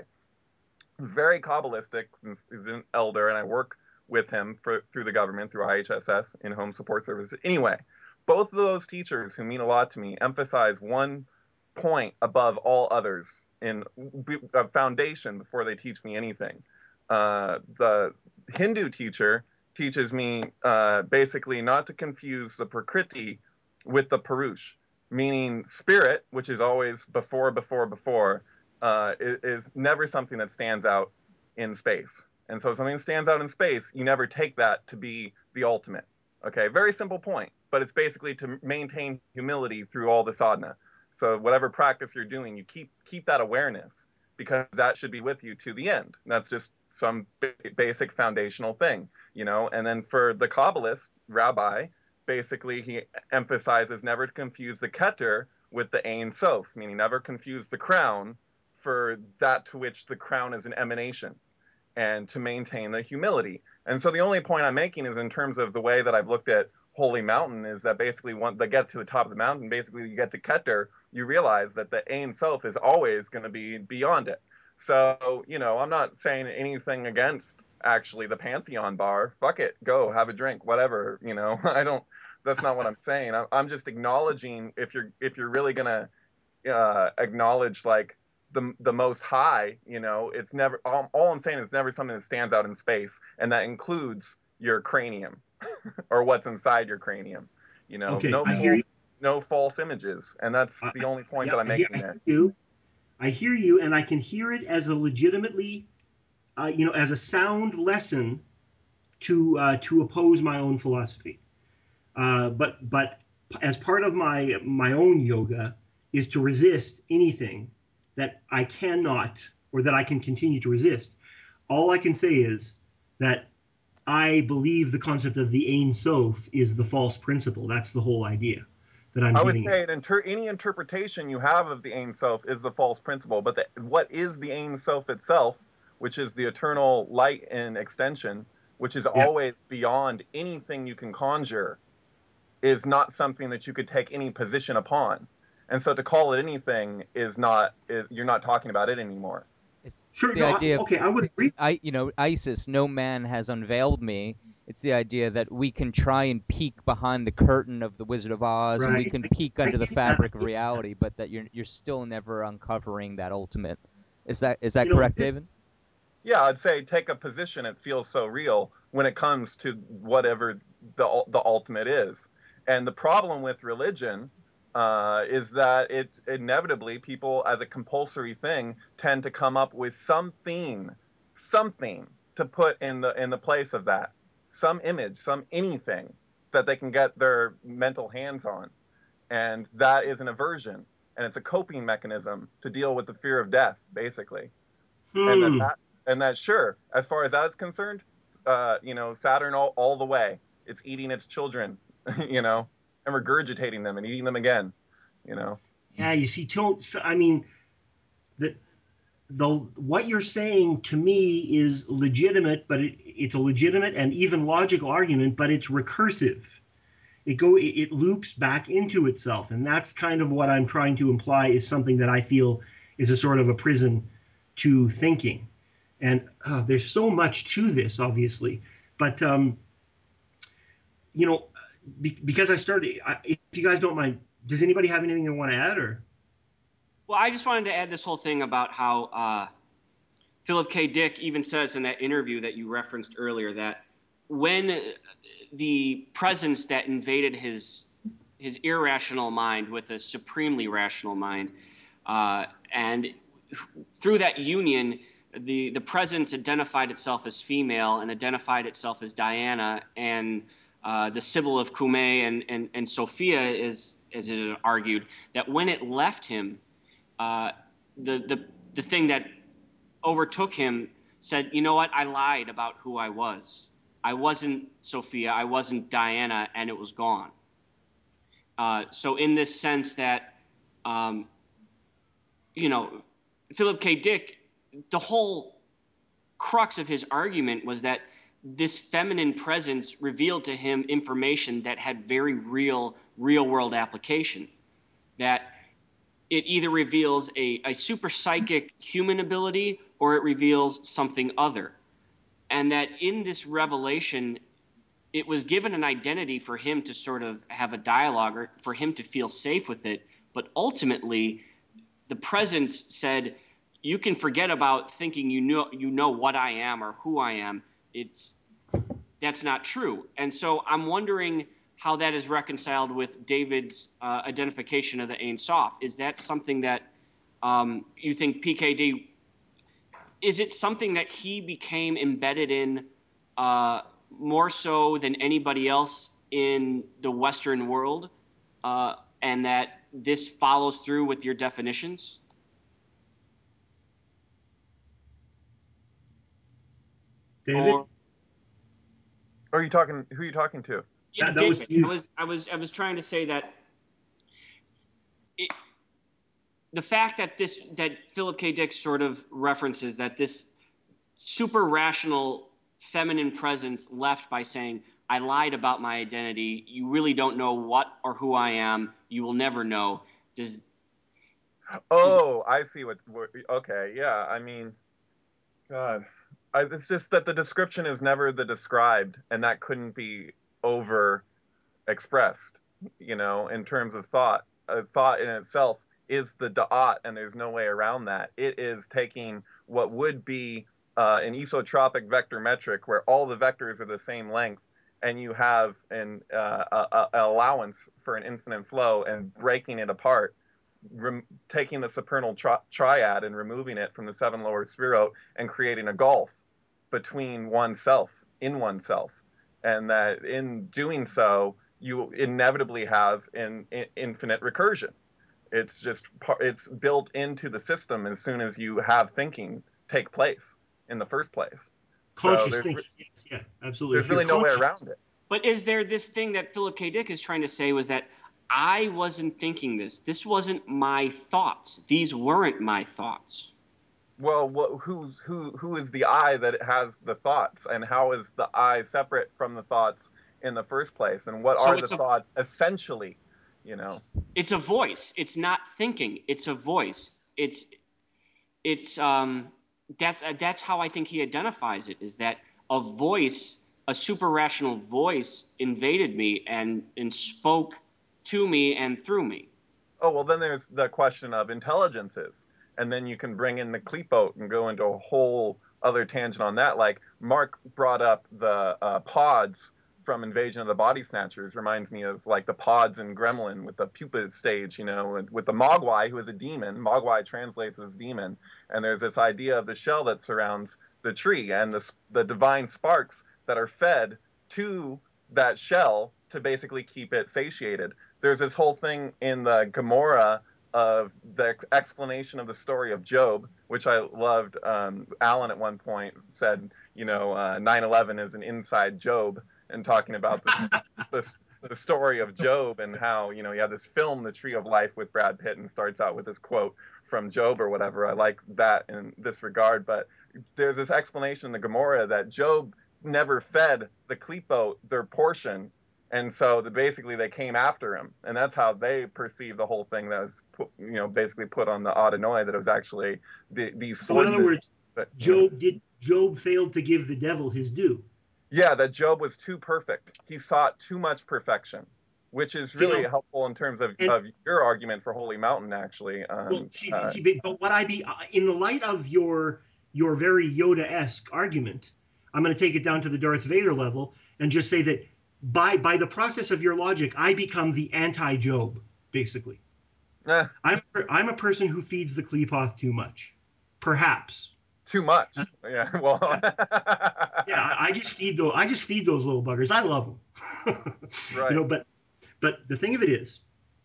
very Kabbalistic. He's an elder, and I work with him for, through the government, through I H S S, in home support services. Anyway, both of those teachers who mean a lot to me emphasize one point above all others in a foundation before they teach me anything. Uh, the Hindu teacher teaches me uh, basically not to confuse the Prakriti with the Purush, meaning spirit, which is always before, before, before, uh, is, is never something that stands out in space. And so something that stands out in space, you never take that to be the ultimate. Okay, very simple point, but it's basically to maintain humility through all the sadhana. So whatever practice you're doing, you keep keep that awareness because that should be with you to the end. And that's just some basic foundational thing, you know. And then for the Kabbalist rabbi, basically he emphasizes never to confuse the Keter with the Ein Sof, meaning never confuse the crown for that to which the crown is an emanation, and to maintain the humility. And so the only point I'm making is in terms of the way that I've looked at Holy Mountain is that basically once they get to the top of the mountain, basically you get to Keter, you realize that the Ein Sof is always going to be beyond it. So, you know, I'm not saying anything against actually the Pantheon bar. Fuck it, go have a drink, whatever. You know, I don't. That's not what I'm saying. I'm just acknowledging if you're if you're really gonna uh, acknowledge like the the most high, you know, it's never all, all I'm saying is never something that stands out in space, and that includes your cranium or what's inside your cranium. You know, Okay, no I hear false you. no false images, and that's Uh, the only point yeah, that I'm I hear, making I hear there. you. I hear you, and I can hear it as a legitimately, uh, you know, as a sound lesson to uh, to oppose my own philosophy. Uh, but but as part of my my own yoga is to resist anything that I cannot or that I can continue to resist. All I can say is that I believe the concept of the Ein Sof is the false principle. That's the whole idea that I'm I would getting at. say inter- any interpretation you have of the Ein Sof is the false principle, but the, what is the Ein Sof itself, which is the eternal light and extension, which is Yeah, always beyond anything you can conjure, is not something that you could take any position upon. And so to call it anything is not, is, you're not talking about it anymore. It's sure. the No, I, idea of okay, I would agree. I, you know, ISIS. No man has unveiled me. It's the idea that we can try and peek behind the curtain of the Wizard of Oz, and we Right. can I, peek I under the get that. I fabric of get that. reality, but that you're you're still never uncovering that ultimate. Is that is that You know, correct, David? Yeah, I'd say take a position. It feels so real when it comes to whatever the the ultimate is. And the problem with religion uh, is that it inevitably people, as a compulsory thing, tend to come up with something, something to put in the in the place of that, some image, some anything that they can get their mental hands on, and that is an aversion, and it's a coping mechanism to deal with the fear of death, basically. And that, Hmm. that and that sure, as far as that is concerned, uh, you know, Saturn all, all the way. It's eating its children, you know, and regurgitating them and eating them again, you know. Yeah, you see, to, I mean, the the what you're saying to me is legitimate, but it, it's a legitimate and even logical argument, but it's recursive. It go it, it loops back into itself, and that's kind of what I'm trying to imply is something that I feel is a sort of a prison to thinking. And uh, there's so much to this, obviously, but um, you know, be, because I started. I, if you guys don't mind, does anybody have anything they want to add, or? Well, I just wanted to add this whole thing about how uh, Philip K. Dick even says in that interview that you referenced earlier that when the presence that invaded his his irrational mind with a supremely rational mind, uh, and through that union, the the presence identified itself as female and identified itself as Diana, and uh, the Sibyl of Cumae and, and and Sophia is, as it is argued, that when it left him, uh, the the the thing that overtook him said, you know what, I lied about who I was. I wasn't Sophia, I wasn't Diana, and it was gone. Uh, so in this sense that, um, you know, Philip K. Dick, the whole crux of his argument was that this feminine presence revealed to him information that had very real, real world application. That it either reveals a, a super psychic human ability or it reveals something other. And that in this revelation, it was given an identity for him to sort of have a dialogue or for him to feel safe with it. But ultimately, the presence said, you can forget about thinking you know you know what I am or who I am. It's that's not true. And so I'm wondering how that is reconciled with David's uh, identification of the Ein Sof. Is that something that um, you think P K D, is it something that he became embedded in uh, more so than anybody else in the Western world, uh, and that this follows through with your definitions? David? Or Or are you talking? Who are you talking to? yeah, That that was David, I you. was I was I was trying to say that it, the fact that this that Philip K. Dick sort of references that this super rational feminine presence left by saying, I lied about my identity. You really don't know what or who I am. You will never know. Does does Oh, I see what. what okay, yeah. I mean, God, I, it's just that the description is never the described, and that couldn't be over expressed, you know, in terms of thought. Uh, thought in itself is the da'at, and there's no way around that. It is taking what would be uh, an isotropic vector metric where all the vectors are the same length, and you have an, uh, a, a, an allowance for an infinite flow, and breaking it apart, rem- taking the supernal tri- triad and removing it from the seven lower spherot and creating a gulf between oneself, in oneself. And that in doing so, you inevitably have an, an infinite recursion. It's just it's built into the system as soon as you have thinking take place in the first place. So Conscious there's thinking. Yes, yeah, absolutely. there's If you're really no way conscious, around it. but is there this thing that Philip K. Dick is trying to say was that I wasn't thinking this. This wasn't my thoughts. These weren't my thoughts. Well, what, who's who who is the I that has the thoughts, and how is the I separate from the thoughts in the first place, and what So are the it's a thoughts essentially? You know. it's a voice. It's not thinking. It's a voice. It's it's um that's uh, that's how I think he identifies it, is that a voice, a super rational voice invaded me and and spoke to me and through me. Oh, well, then there's the question of intelligences. And then you can bring in the Kleepote and go into a whole other tangent on that. Like Mark brought up the uh, pods from Invasion of the Body Snatchers reminds me of like the pods in Gremlin with the pupa stage, you know, and with the Mogwai, who is a demon. Mogwai translates as demon, and there's this idea of the shell that surrounds the tree and the the divine sparks that are fed to that shell to basically keep it satiated. There's this whole thing in the Gomorrah of the ex- explanation of the story of Job, which I loved. Um, Alan at one point said, you know, uh, nine eleven is an inside Job, and talking about the, the, the story of Job and how, you know, you have this film, The Tree of Life, with Brad Pitt, and starts out with this quote from Job or whatever. I like that in this regard. But there's this explanation in the Gomorrah that Job never fed the Klippo their portion. And so the, basically they came after him, and that's how they perceived the whole thing that was, put, you know, basically put on the Adonai, that it was actually the, these So in forces. other words, that, Job know, did Job failed to give the devil his due. Yeah, that Job was too perfect. He sought too much perfection, which is really you know, helpful in terms of, and, of your argument for Holy Mountain, actually. Um, well, see, uh, see, but what I be in the light of your your very Yoda-esque argument, I'm going to take it down to the Darth Vader level and just say that by by the process of your logic, I become the anti-Job, basically. Eh. I'm I'm a person who feeds the Qliphoth too much, perhaps. Too much. Uh, yeah. Well. yeah, I just feed those. I just feed those little buggers. I love them. Right. You know, but but the thing of it is,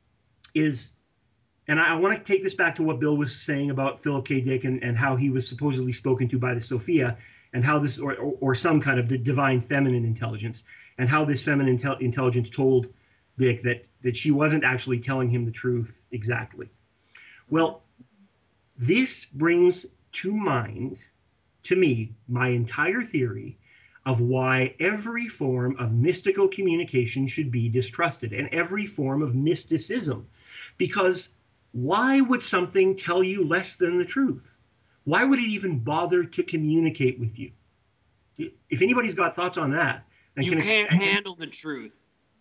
is, and I, I want to take this back to what Bill was saying about Philip K. Dick and, and how he was supposedly spoken to by the Sophia, and how this, or or, or some kind of the divine feminine intelligence, and how this feminine intel- intelligence told Dick that that she wasn't actually telling him the truth exactly. Well, this brings to mind, to me, my entire theory of why every form of mystical communication should be distrusted, and every form of mysticism. Because why would something tell you less than the truth? Why would it even bother to communicate with you? If anybody's got thoughts on that. And you can can't explain- handle the truth.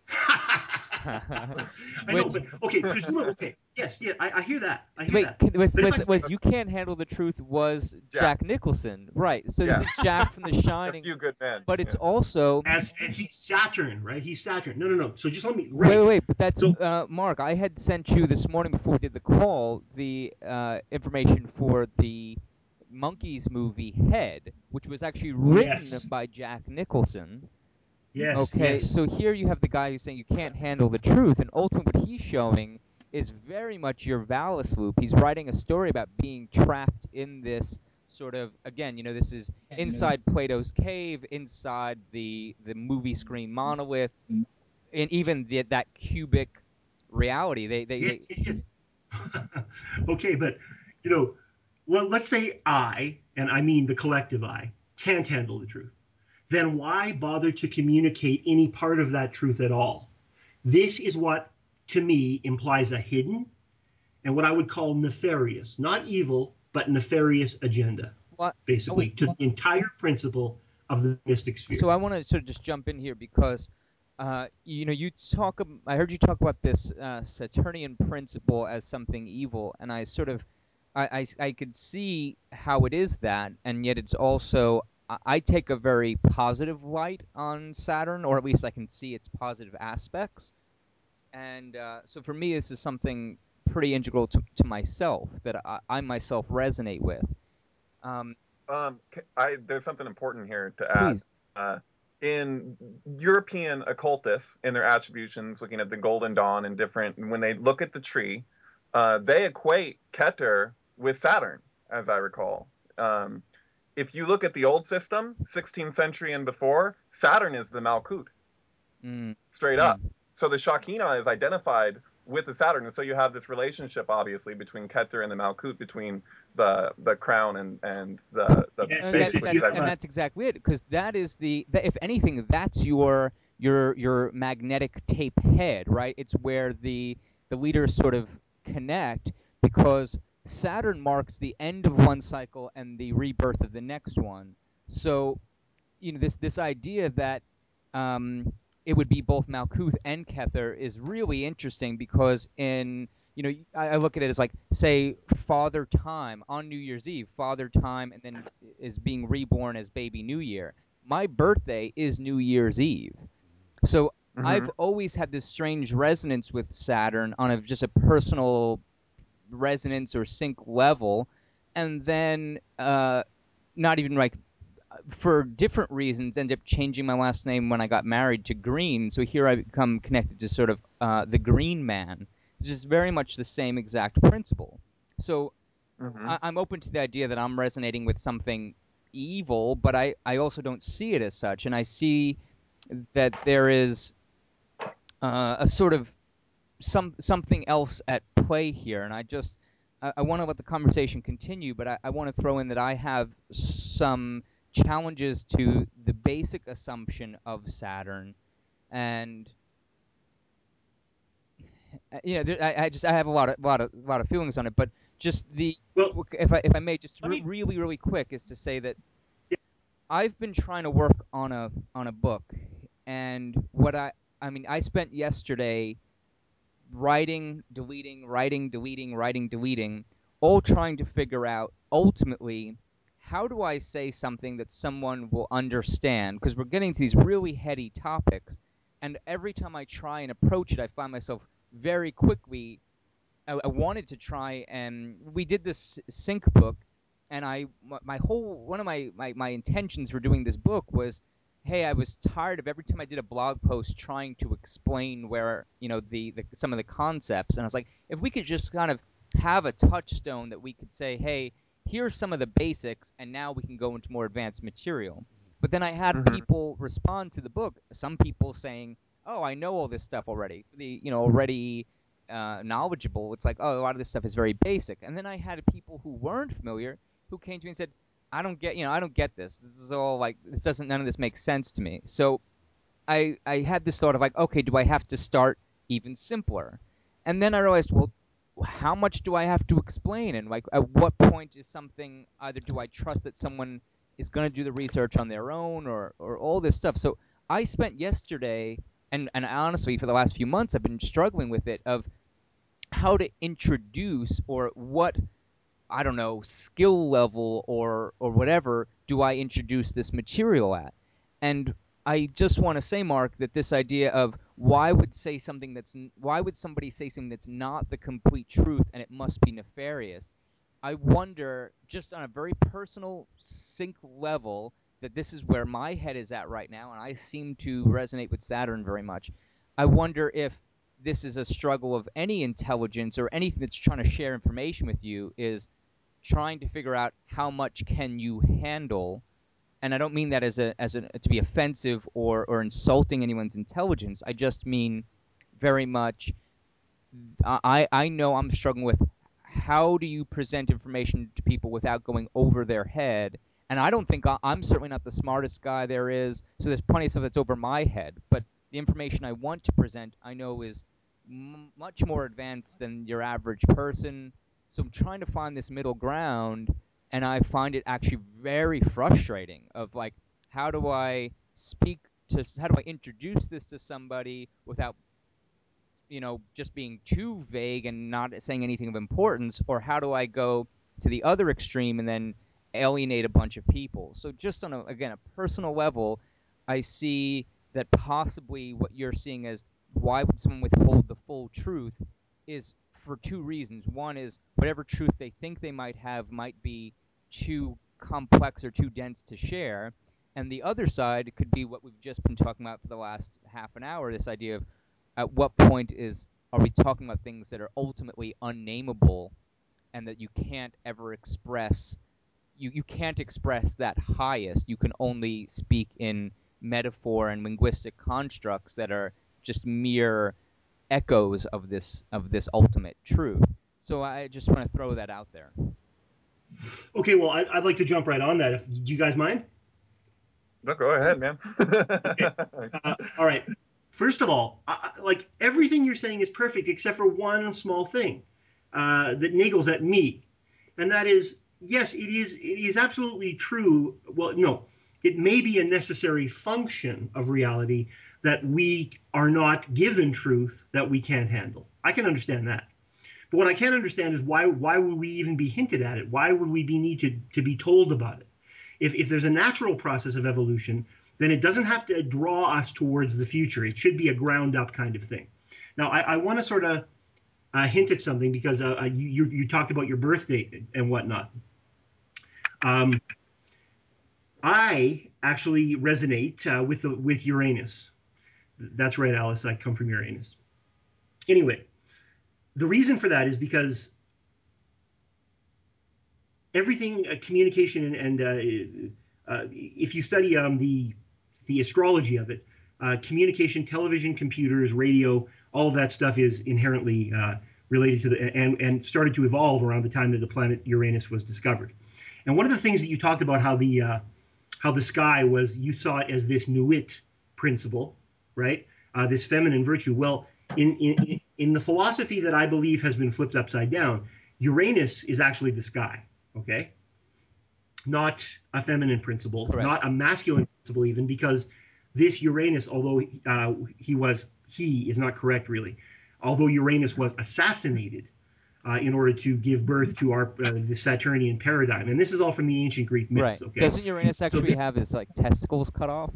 I know, but okay, presumably, okay, yes, yeah, I, I hear that. I hear Wait, that. was, was, I, was you can't handle the truth was Jack, Jack Nicholson, right? So yeah. this is Jack from The Shining. A few good men. But it's yeah. also as and he's Saturn, right? He's Saturn. No, no, no. So just let me. Right. Wait, wait, wait. But that's so, uh, Mark. I had sent you this morning before we did the call the uh, information for the Monkees movie Head, which was actually written yes. by Jack Nicholson. Yes. Okay, yes. so here you have the guy who's saying you can't handle the truth, and ultimately what he's showing is very much your Valis loop. He's writing a story about being trapped in this sort of, again, you know, this is inside Plato's cave, inside the the movie screen monolith, and even the, that cubic reality. They, they, yes, they... yes, yes. Okay, but you know, well, let's say I, and I mean the collective I, can't handle the truth. Then why bother to communicate any part of that truth at all? This is what, to me, implies a hidden and what I would call nefarious, not evil, but nefarious agenda, what? basically, oh, to the entire principle of the mystic sphere. So I want to sort of just jump in here because, uh, you know, you talk. I heard you talk about this uh, Saturnian principle as something evil, and I sort of, I, I, I could see how it is that, and yet it's also. I take a very positive light on Saturn, or at least I can see its positive aspects. And uh, so for me, this is something pretty integral to, to myself that I, I myself resonate with. Um, um, I, there's something important here to add. Please. Uh, in European occultists, in their attributions, looking at the Golden Dawn and different, when they look at the tree, uh, they equate Keter with Saturn, as I recall. Um, If you look at the old system, sixteenth century and before, Saturn is the Malkut, mm, straight mm. up. So the Shekinah is identified with the Saturn, and so you have this relationship, obviously, between Keter and the Malkut, between the the crown and and the the Yes, base, and, that, which that's, is and that's exactly it, because that is the, that, if anything, that's your your your magnetic tape head, right? It's where the the leaders sort of connect, because Saturn marks the end of one cycle and the rebirth of the next one. So, you know, this this idea that um, it would be both Malkuth and Kether is really interesting, because in, you know, I, I look at it as like, say, Father Time on New Year's Eve, Father Time, and then is being reborn as Baby New Year. My birthday is New Year's Eve. So Mm-hmm. I've always had this strange resonance with Saturn on a just a personal resonance or sync level, and then uh, not even like for different reasons ended up changing my last name when I got married to Green. So here I become connected to sort of uh, the Green Man, which is very much the same exact principle. So Mm-hmm. I- I'm open to the idea that I'm resonating with something evil, but I, I also don't see it as such, and I see that there is uh, a sort of some something else at play here, and I just I, I want to let the conversation continue, but I, I want to throw in that I have some challenges to the basic assumption of Saturn, and uh, you know, there- I, I just I have a lot of lot of lot of feelings on it, but just the Well, if I if I may just let re- me. really really quick is to say that I've been trying to work on a on a book, and what I I mean I spent yesterday writing, deleting, writing, deleting, writing, deleting, all trying to figure out ultimately how do I say something that someone will understand? Because we're getting to these really heady topics, and every time I try and approach it, I find myself very quickly. I, I wanted to try, and we did this sync book, and I my whole one of my, my my intentions for doing this book was, hey, I was tired of every time I did a blog post trying to explain where you know the, the some of the concepts, and I was like, if we could just kind of have a touchstone that we could say, hey, here's some of the basics, and now we can go into more advanced material. But then I had Mm-hmm. people respond to the book. Some people saying, oh, I know all this stuff already. The you know already uh, knowledgeable. It's like, oh, a lot of this stuff is very basic. And then I had people who weren't familiar who came to me and said, I don't get, you know, I don't get this. This is all like, this doesn't, none of this makes sense to me. So I, I had this thought of like, okay, do I have to start even simpler? And then I realized, well, how much do I have to explain? And like, at what point is something, either do I trust that someone is going to do the research on their own or, or all this stuff? So I spent yesterday, and, and honestly, for the last few months, I've been struggling with it of how to introduce or what I don't know skill level or or whatever do I introduce this material at, and I just want to say, Mark, that this idea of why would say something that's why would somebody say something that's not the complete truth and it must be nefarious. I wonder, just on a very personal sync level, that this is where my head is at right now, and I seem to resonate with Saturn very much. I wonder if this is a struggle of any intelligence or anything that's trying to share information with you, is trying to figure out how much can you handle. And I don't mean that as a as a to be offensive or or insulting anyone's intelligence. I just mean very much I I know I'm struggling with how do you present information to people without going over their head. And I don't think I, I'm certainly not the smartest guy there is, so there's plenty of stuff that's over my head. But the information I want to present, I know is m- much more advanced than your average person. So I'm trying to find this middle ground, and I find it actually very frustrating. Of like, how do I speak to, how do I introduce this to somebody without you know, just being too vague and not saying anything of importance, or how do I go to the other extreme and then alienate a bunch of people? So just on a, again, a personal level, I see that possibly what you're seeing as why would someone withhold the full truth is for two reasons. One is whatever truth they think they might have might be too complex or too dense to share. And the other side could be what we've just been talking about for the last half an hour, this idea of at what point is are we talking about things that are ultimately unnameable and that you can't ever express you, you can't express that highest. You can only speak in metaphor and linguistic constructs that are just mere echoes of this of this ultimate truth. So I just want to throw that out there. Okay, well, I, I'd like to jump right on that. If do you guys mind? No, go ahead, Please. man. Okay. Uh, all right. First of all, I, like everything you're saying is perfect except for one small thing uh, that niggles at me, and that is, yes, it is. It is absolutely true. Well, no, it may be a necessary function of reality that we are not given truth that we can't handle. I can understand that. But what I can't understand is why why would we even be hinted at it? Why would we be need to, to be told about it? If if there's a natural process of evolution, then it doesn't have to draw us towards the future. It should be a ground up kind of thing. Now, I, I want to sort of uh, hint at something because uh, you, you, you talked about your birth date and whatnot. Um, I actually resonate uh, with the, with Uranus. That's right, Alice. I come from Uranus. Anyway, the reason for that is because everything, uh, communication, and, and uh, uh, if you study um, the the astrology of it, uh, communication, television, computers, radio, all of that stuff is inherently uh, related to the and and started to evolve around the time that the planet Uranus was discovered. And one of the things that you talked about how the uh, how the sky was, you saw it as this Nuit principle, right? Uh, this feminine virtue. Well, in, in in the philosophy that I believe has been flipped upside down, Uranus is actually the sky, okay? Not a feminine principle, Correct. not a masculine principle even, because this Uranus, although uh, he was, he is not correct really, although Uranus was assassinated uh, in order to give birth to our uh, the Saturnian paradigm, and this is all from the ancient Greek myths. Right. Okay, Doesn't Uranus so actually this, have his like testicles cut off?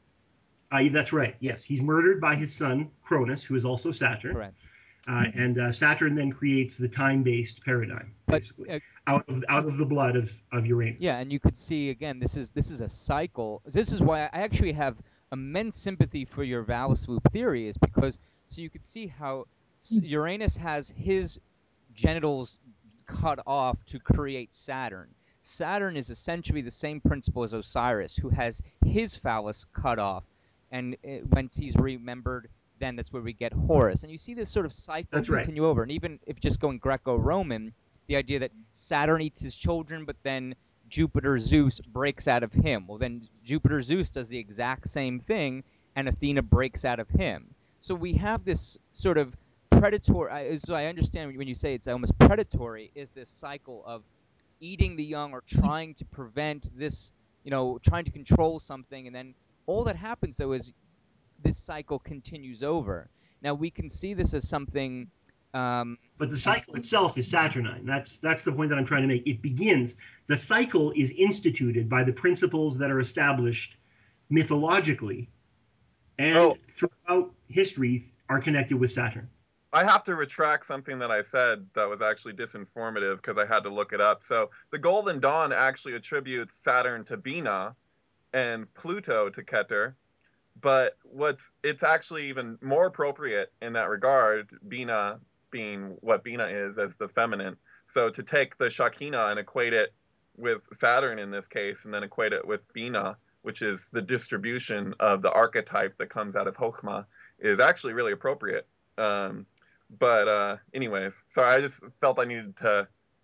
uh, that's right. Yes, he's murdered by his son Cronus, who is also Saturn. Correct. Uh, and uh, Saturn then creates the time-based paradigm, But, basically, uh, out of out of the blood of, of Uranus. Yeah, and you could see again. This is this is a cycle. This is why I actually have immense sympathy for your Val swoop theory, is because so you could see how Uranus has his genitals cut off to create Saturn. Saturn is essentially the same principle as Osiris, who has his phallus cut off, and it, once he's remembered, then that's where we get Horus. And you see this sort of cycle That's right. continue over. And even if just going Greco-Roman, the idea that Saturn eats his children, but then Jupiter Zeus breaks out of him. Well, then Jupiter Zeus does the exact same thing, and Athena breaks out of him. So we have this sort of predatory. So I understand when you say it's almost predatory, is this cycle of eating the young or trying to prevent this, you know, trying to control something, and then all that happens though is this cycle continues over. Now we can see this as something. Um, But the cycle itself is Saturnine. That's that's the point that I'm trying to make. It begins. The cycle is instituted by the principles that are established mythologically, and Oh. throughout history are connected with Saturn. I have to retract something that I said that was actually disinformative because I had to look it up. So the Golden Dawn actually attributes Saturn to Bina and Pluto to Keter, but what's it's actually even more appropriate in that regard, Bina being what Bina is as the feminine. So to take the Shakina and equate it with Saturn in this case, and then equate it with Bina, which is the distribution of the archetype that comes out of Chokhmah, is actually really appropriate. Um, but uh, anyways, so I just felt I needed to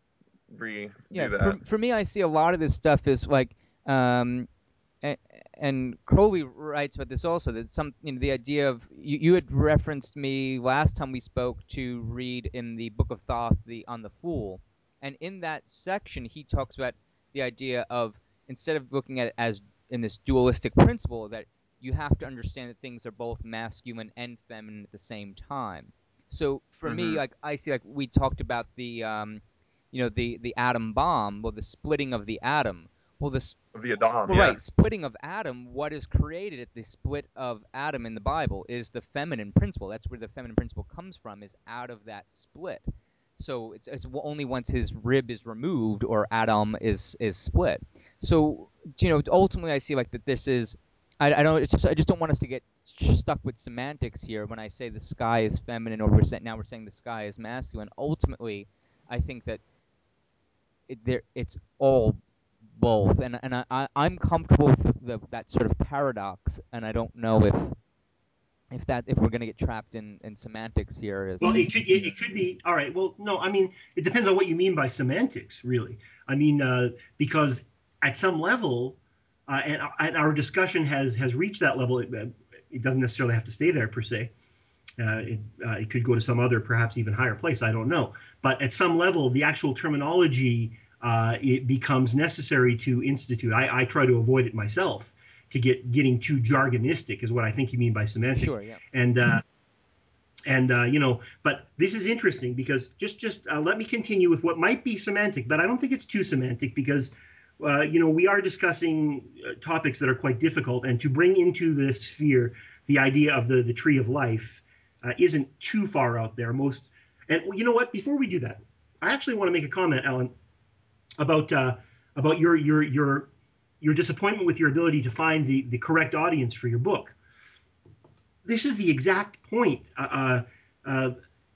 redo yeah, that. for for me, I see a lot of this stuff is like. Um, and, and Crowley writes about this also, that some, you know, the idea of you, you had referenced me last time we spoke to read in the Book of Thoth the on the Fool, and in that section he talks about the idea of, instead of looking at it as in this dualistic principle, that you have to understand that things are both masculine and feminine at the same time. So for Mm-hmm. me, like I see, like we talked about the um, you know, the the atom bomb, or the splitting of the atom. Well, the The Adam, well, yeah. right, splitting of Adam, what is created at the split of Adam in the Bible is the feminine principle. That's where the feminine principle comes from, is out of that split. So it's, it's only once his rib is removed or Adam is is split. So, you know, ultimately I see like that this is, I, I don't, it's just, I just don't want us to get stuck with semantics here when I say the sky is feminine, or we're saying, now we're saying the sky is masculine. Ultimately, I think that it, there it's all both, and and I, I I'm comfortable with the, that sort of paradox, and I don't know if if that if we're gonna get trapped in, in semantics here. Is Well, it could it, it could be all right. Well, no, I mean it depends on what you mean by semantics, really. I mean uh, because at some level, uh, and, and our discussion has has reached that level. It, it doesn't necessarily have to stay there per se. Uh, it, uh, it could go to some other, perhaps even higher place. I don't know. But at some level, the actual terminology uh, it becomes necessary to institute. I, I try to avoid it myself. To get getting too jargonistic is what I think you mean by semantic. Sure, yeah. And uh, and uh, you know, but this is interesting because just just uh, let me continue with what might be semantic, but I don't think it's too semantic because uh, you know, we are discussing uh, topics that are quite difficult, and to bring into the sphere the idea of the, the tree of life uh, isn't too far out there. Most, and you know what? Before we do that, I actually want to make a comment, Alan, about uh, about your your your your disappointment with your ability to find the the correct audience for your book. This is the exact point uh, uh,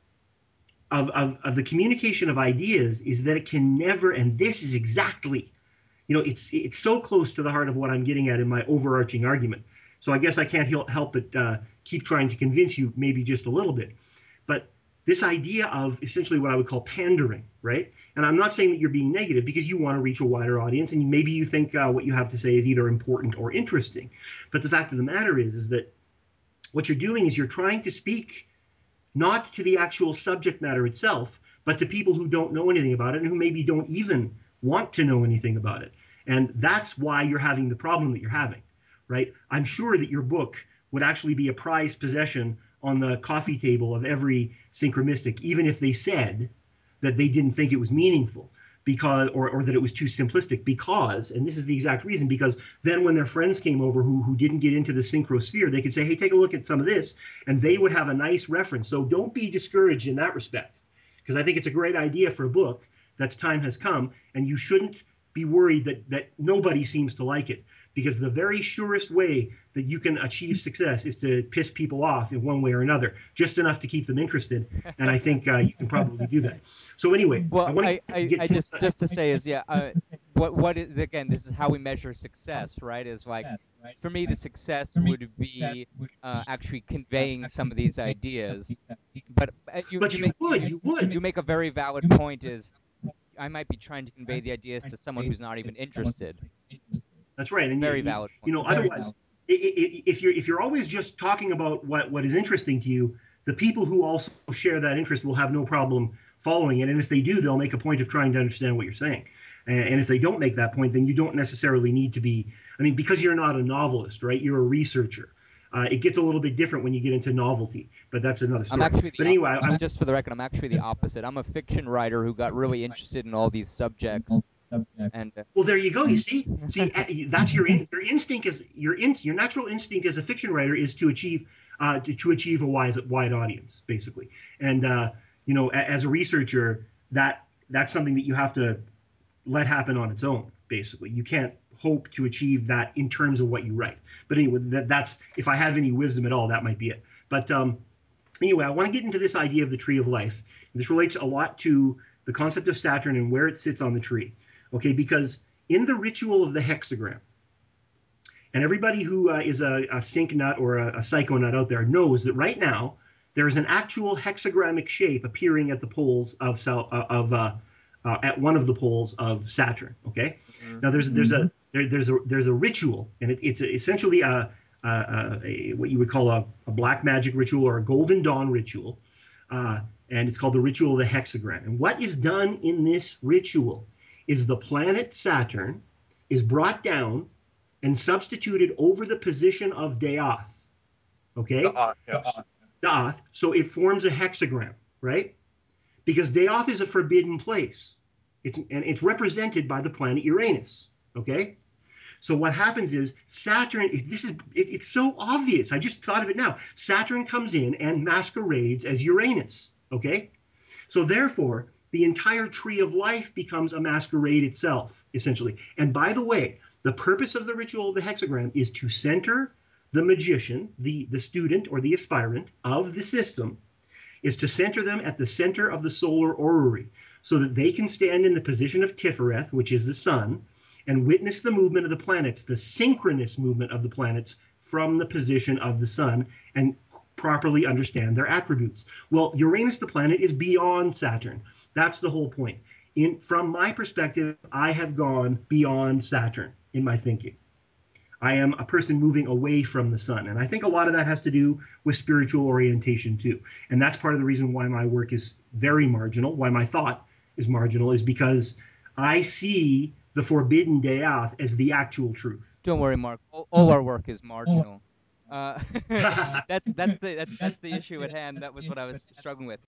of, of of the communication of ideas, is that it can never, and this is exactly, you know, it's it's so close to the heart of what I'm getting at in my overarching argument. So I guess I can't help but uh, keep trying to convince you, maybe just a little bit. But this idea of essentially what I would call pandering, right? And I'm not saying that you're being negative, because you want to reach a wider audience, and maybe you think uh, what you have to say is either important or interesting. But the fact of the matter is, is that what you're doing is you're trying to speak not to the actual subject matter itself, but to people who don't know anything about it and who maybe don't even want to know anything about it. And that's why you're having the problem that you're having, right? I'm sure that your book would actually be a prized possession on the coffee table of every synchromistic, even if they said that they didn't think it was meaningful, because, or, or that it was too simplistic, because, and this is the exact reason, because then when their friends came over who, who didn't get into the synchrosphere, they could say, hey, take a look at some of this, and they would have a nice reference. So don't be discouraged in that respect, because I think it's a great idea for a book that's time has come, and you shouldn't be worried that, that nobody seems to like it, because the very surest way that you can achieve success is to piss people off in one way or another, just enough to keep them interested. And I think uh, you can probably do that. So anyway, Well, I want I, to I, get I to just just to say is yeah, uh, what what is again? This is how we measure success, right? Is like for me, the success would be uh, actually conveying some of these ideas. But uh, you But you you make would, you, you would. you make a very valid point. Is I might be trying to convey the ideas to someone who's not even interested. That's right. And you, Very you, valid you point. know, otherwise, i- i- if you're if you're always just talking about what what is interesting to you, the people who also share that interest will have no problem following it. And if they do, they'll make a point of trying to understand what you're saying. And, and if they don't make that point, then you don't necessarily need to be. I mean, because you're not a novelist, right? You're a researcher. Uh, it gets a little bit different when you get into novelty, but that's another I'm story. actually the But op- anyway, I, just for the record, I'm actually the opposite. I'm a fiction writer who got really interested in all these subjects, and uh, well, there you go. You see, see, eh, that's your in, your instinct is your in, your natural instinct as a fiction writer is to achieve uh, to, to achieve a wide wide audience, basically. And uh, you know, a, as a researcher, that that's something that you have to let happen on its own. Basically, you can't hope to achieve that in terms of what you write. But anyway, that, that's if I have any wisdom at all, that might be it. But um, anyway, I want to get into this idea of the tree of life. This relates a lot to the concept of Saturn and where it sits on the tree. Okay, because in the ritual of the hexagram, and everybody who uh, is a, a sync nut or a, a psycho nut out there knows that right now there is an actual hexagrammic shape appearing at the poles of uh, of uh, uh, at one of the poles of Saturn. Okay, mm-hmm. Now there's there's a there, there's a there's a ritual, and it, it's essentially a, a, a, a what you would call a, a black magic ritual or a golden dawn ritual, uh, and it's called the ritual of the hexagram. And what is done in this ritual is the planet Saturn is brought down and substituted over the position of Daath. Okay? Daath, yes. Daath. So it forms a hexagram, right? Because Daath is a forbidden place. It's, and it's represented by the planet Uranus. Okay? So what happens is Saturn, this is, it, it's so obvious. I just thought of it now. Saturn comes in and masquerades as Uranus. Okay? So therefore, the entire tree of life becomes a masquerade itself, essentially. And by the way, the purpose of the ritual of the hexagram is to center the magician, the, the student or the aspirant of the system, is to center them at the center of the solar orrery so that they can stand in the position of Tifereth, which is the sun, and witness the movement of the planets, the synchronous movement of the planets from the position of the sun, and properly understand their attributes. Well, Uranus, the planet, is beyond Saturn. That's the whole point. In, from my perspective, I have gone beyond Saturn in my thinking. I am a person moving away from the sun. And I think a lot of that has to do with spiritual orientation too. And that's part of the reason why my work is very marginal, why my thought is marginal, is because I see the forbidden Daath as the actual truth. Don't worry, Mark. All, all our work is marginal. Uh, that's that's the that's that's the issue at hand. That was what I was struggling with.